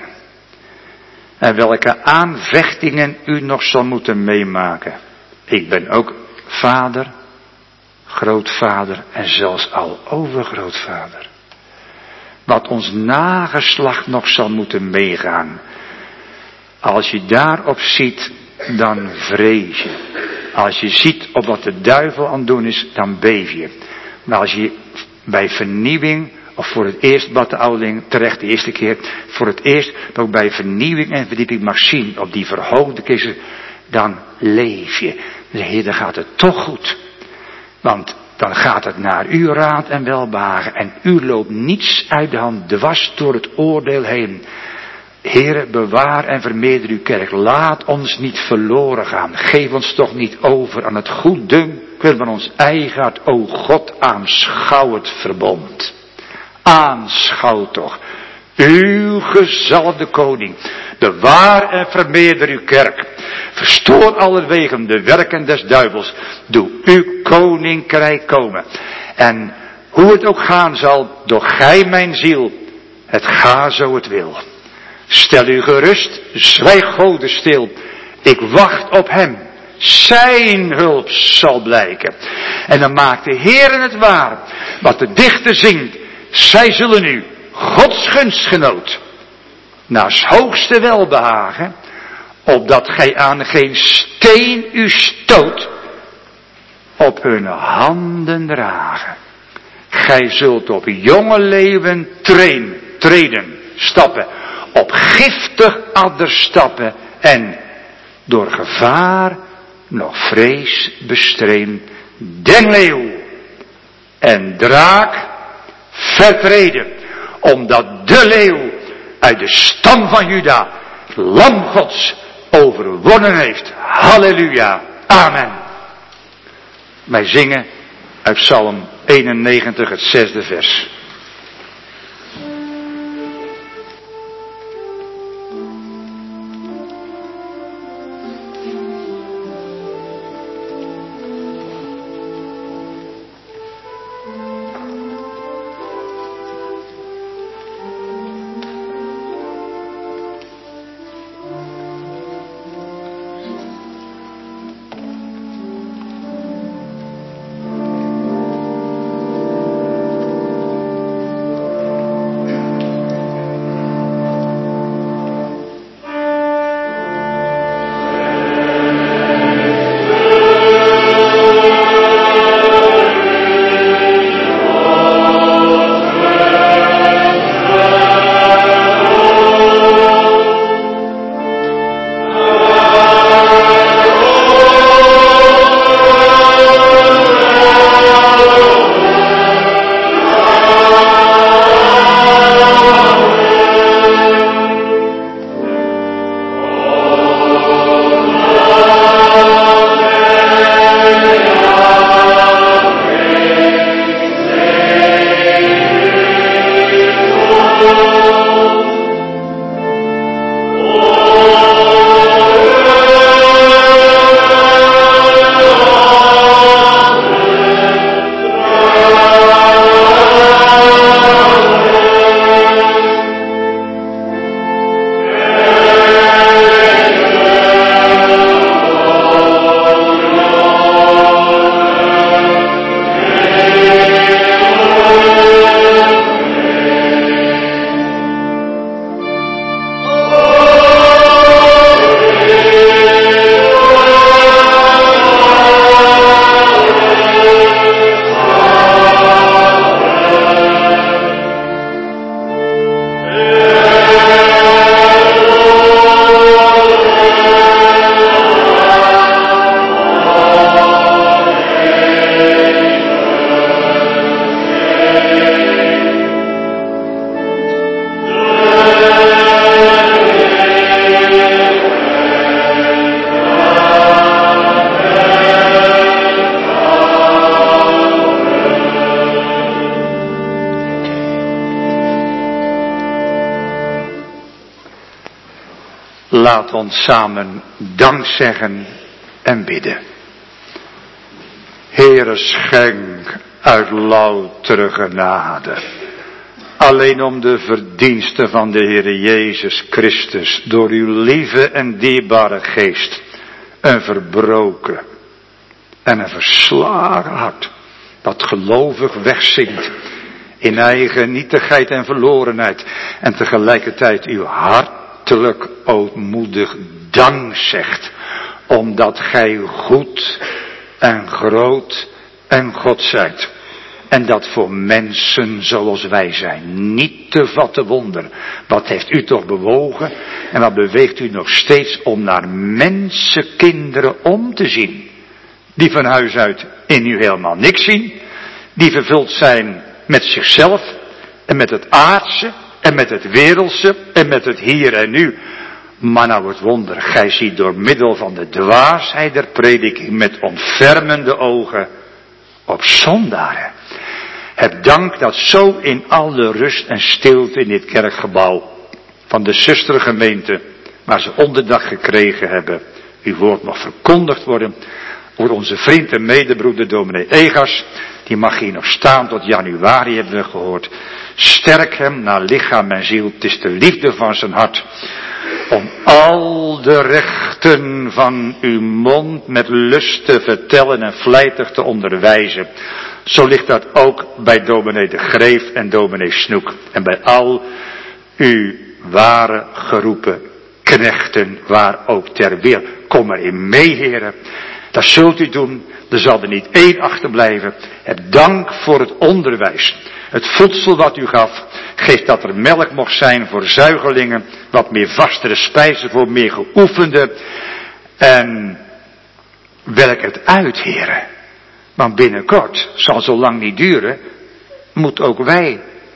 En welke aanvechtingen u nog zal moeten meemaken. Ik ben ook vader, grootvader en zelfs al overgrootvader. Wat ons nageslacht nog zal moeten meegaan. Als je daarop ziet, dan vrees je. Als je ziet op wat de duivel aan het doen is, dan beef je. Maar als je bij vernieuwing, of voor het eerst, wat de ouderling terecht de eerste keer, voor het eerst ook bij vernieuwing en verdieping mag zien op die verhoogde kisten, dan leef je. De Heer, dan gaat het toch goed. Want dan gaat het naar uw raad en welbehagen. En u loopt niets uit de hand dwars door het oordeel heen. Heere, bewaar en vermeerder uw kerk. Laat ons niet verloren gaan. Geef ons toch niet over aan het goeddunken van ons eigen hart. O God, aanschouw het verbond. Aanschouw toch. Uw gezalfde koning. Bewaar en vermeerder uw kerk. Verstoor allerwegen de werken des duivels. Doe uw koninkrijk komen. En hoe het ook gaan zal, door gij mijn ziel, het ga zo het wil. Stel u gerust, zwijg Gode stil. Ik wacht op hem. Zijn hulp zal blijken. En dan maakt de Heer het waar. Wat de dichter zingt. Zij zullen u, Gods gunstgenoot, naar 's hoogste welbehagen, opdat gij aan geen steen u stoot, op hun handen dragen. Gij zult op jonge leeuwen treden, stappen, op giftig adder stappen en door gevaar nog vrees bestreden, den leeuw en draak vertreden, omdat de leeuw uit de stam van Juda, het lam Gods, overwonnen heeft. Halleluja. Amen. Wij zingen uit Psalm 91, het 6e vers. Laat ons samen dank zeggen en bidden. Heere, schenk uit loutere genade, alleen om de verdiensten van de Heere Jezus Christus, door uw lieve en dierbare geest, een verbroken en een verslagen hart, dat gelovig wegzinkt in eigen nietigheid en verlorenheid, en tegelijkertijd uw hartelijk ootmoedig dank zegt, omdat gij goed en groot en God zijt. En dat voor mensen zoals wij zijn niet te vatten wonder. Wat heeft u toch bewogen en wat beweegt u nog steeds om naar mensenkinderen om te zien, die van huis uit in u helemaal niks zien, die vervuld zijn met zichzelf en met het aardse en met het wereldse en met het hier en nu. Maar nou het wonder, gij ziet door middel van de dwaasheid der prediking met ontfermende ogen op zondaren. Heb dank dat zo in alle rust en stilte in dit kerkgebouw van de zustergemeente, waar ze onderdak gekregen hebben, uw woord mag verkondigd worden. Voor onze vriend en medebroeder dominee Egas, die mag hier nog staan tot januari, hebben we gehoord. Sterk hem naar lichaam en ziel, het is de liefde van zijn hart, om al de rechten van uw mond met lust te vertellen en vlijtig te onderwijzen. Zo ligt dat ook bij dominee de Greef en dominee Snoek. En bij al uw ware geroepen knechten, waar ook ter wereld. Kom erin mee, heren. Dat zult u doen. Er zal er niet één achterblijven. Heb dank voor het onderwijs. Het voedsel wat u gaf. Geeft dat er melk mocht zijn voor zuigelingen. Wat meer vastere spijzen voor meer geoefenden. En welk het uit, heren. Want binnenkort, zal zo lang niet duren, moet ook wij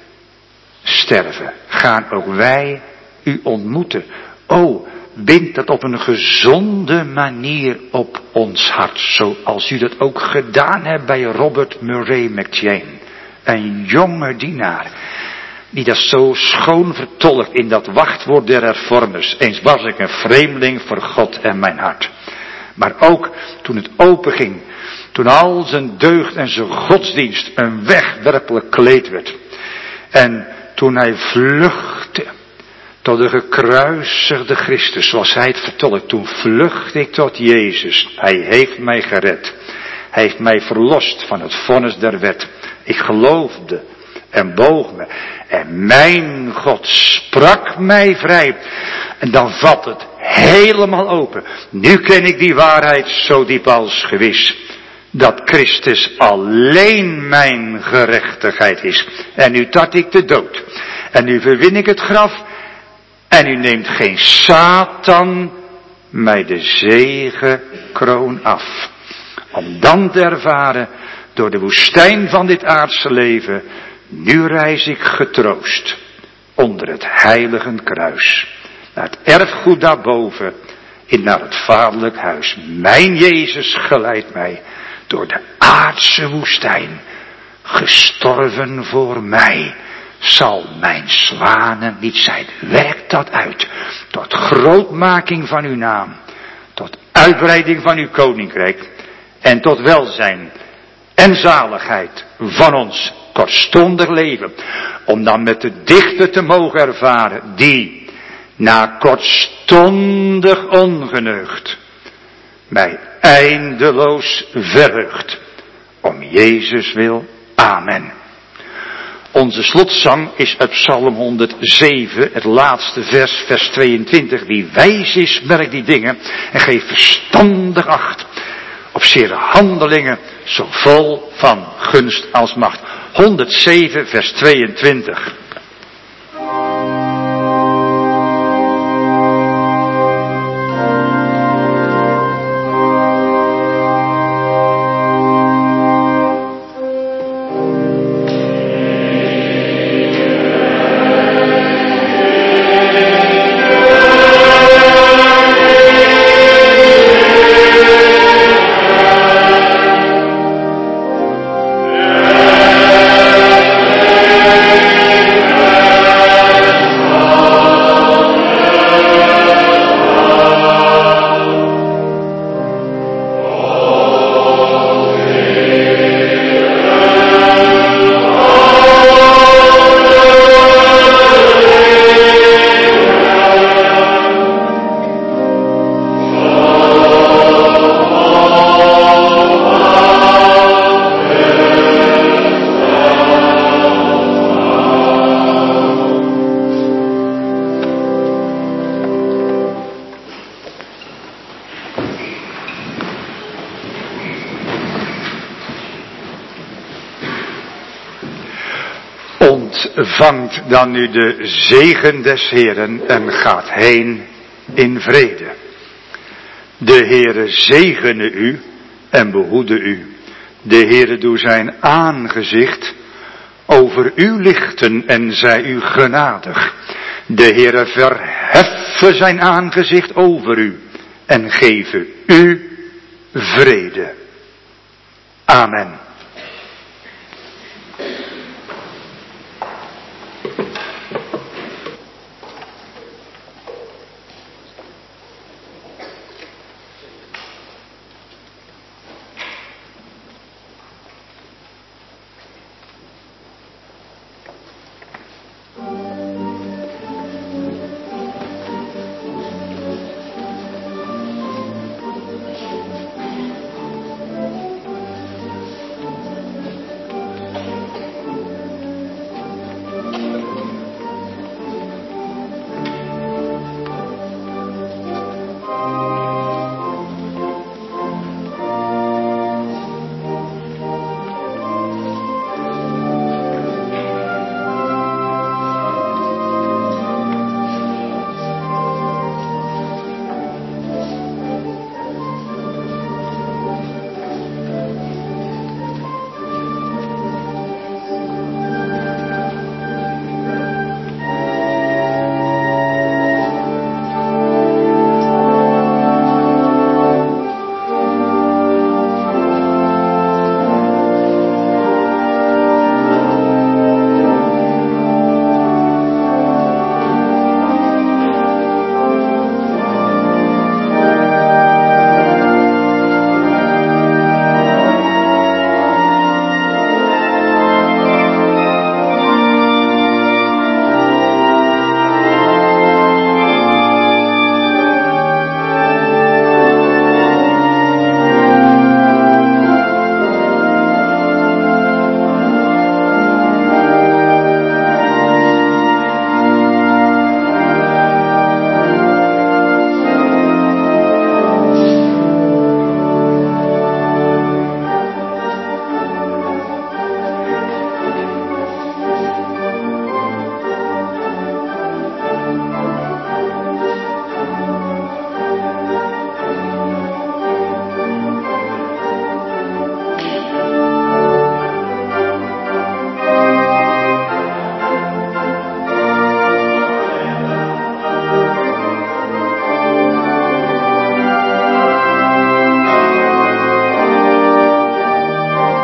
sterven. Gaan ook wij u ontmoeten. O, bind dat op een gezonde manier op ons hart. Zoals u dat ook gedaan hebt bij Robert Murray McCheyne. Een jonge dienaar. Die dat zo schoon vertolkt in dat wachtwoord der hervormers. Eens was ik een vreemdeling voor God en mijn hart. Maar ook toen het openging. Toen al zijn deugd en zijn godsdienst een wegwerpelijk kleed werd. En toen hij vluchtte tot de gekruisigde Christus, zoals hij het vertolkt. Toen vluchtte ik tot Jezus. Hij heeft mij gered. Hij heeft mij verlost van het vonnis der wet. Ik geloofde en boog me. En mijn God sprak mij vrij. En dan vat het helemaal open. Nu ken ik die waarheid zo diep als gewis. Dat Christus alleen mijn gerechtigheid is. En nu tart ik de dood. En nu verwin ik het graf. En u neemt geen Satan mij de zegenkroon af. Om dan te ervaren door de woestijn van dit aardse leven. Nu reis ik getroost onder het heilige kruis. Naar het erfgoed daarboven. Naar het vaderlijk huis. Mijn Jezus geleidt mij door de aardse woestijn. Gestorven voor mij. Zal mijn zwanen niet zijn. Werk dat uit. Tot grootmaking van uw naam. Tot uitbreiding van uw koninkrijk. En tot welzijn en zaligheid van ons kortstondig leven. Om dan met de dichter te mogen ervaren. Die na kortstondig ongeneugd mij eindeloos verheugt. Om Jezus wil. Amen. Onze slotzang is uit Psalm 107, het laatste vers, vers 22. Wie wijs is, merkt die dingen en geeft verstandig acht op zere handelingen, zo vol van gunst als macht. 107, vers 22. Ontvangt dan nu de zegen des Heeren en gaat heen in vrede. De Heere zegene u en behoede u. De Heere doe zijn aangezicht over u lichten en zij u genadig. De Heere verheffe zijn aangezicht over u en geven u vrede. Amen.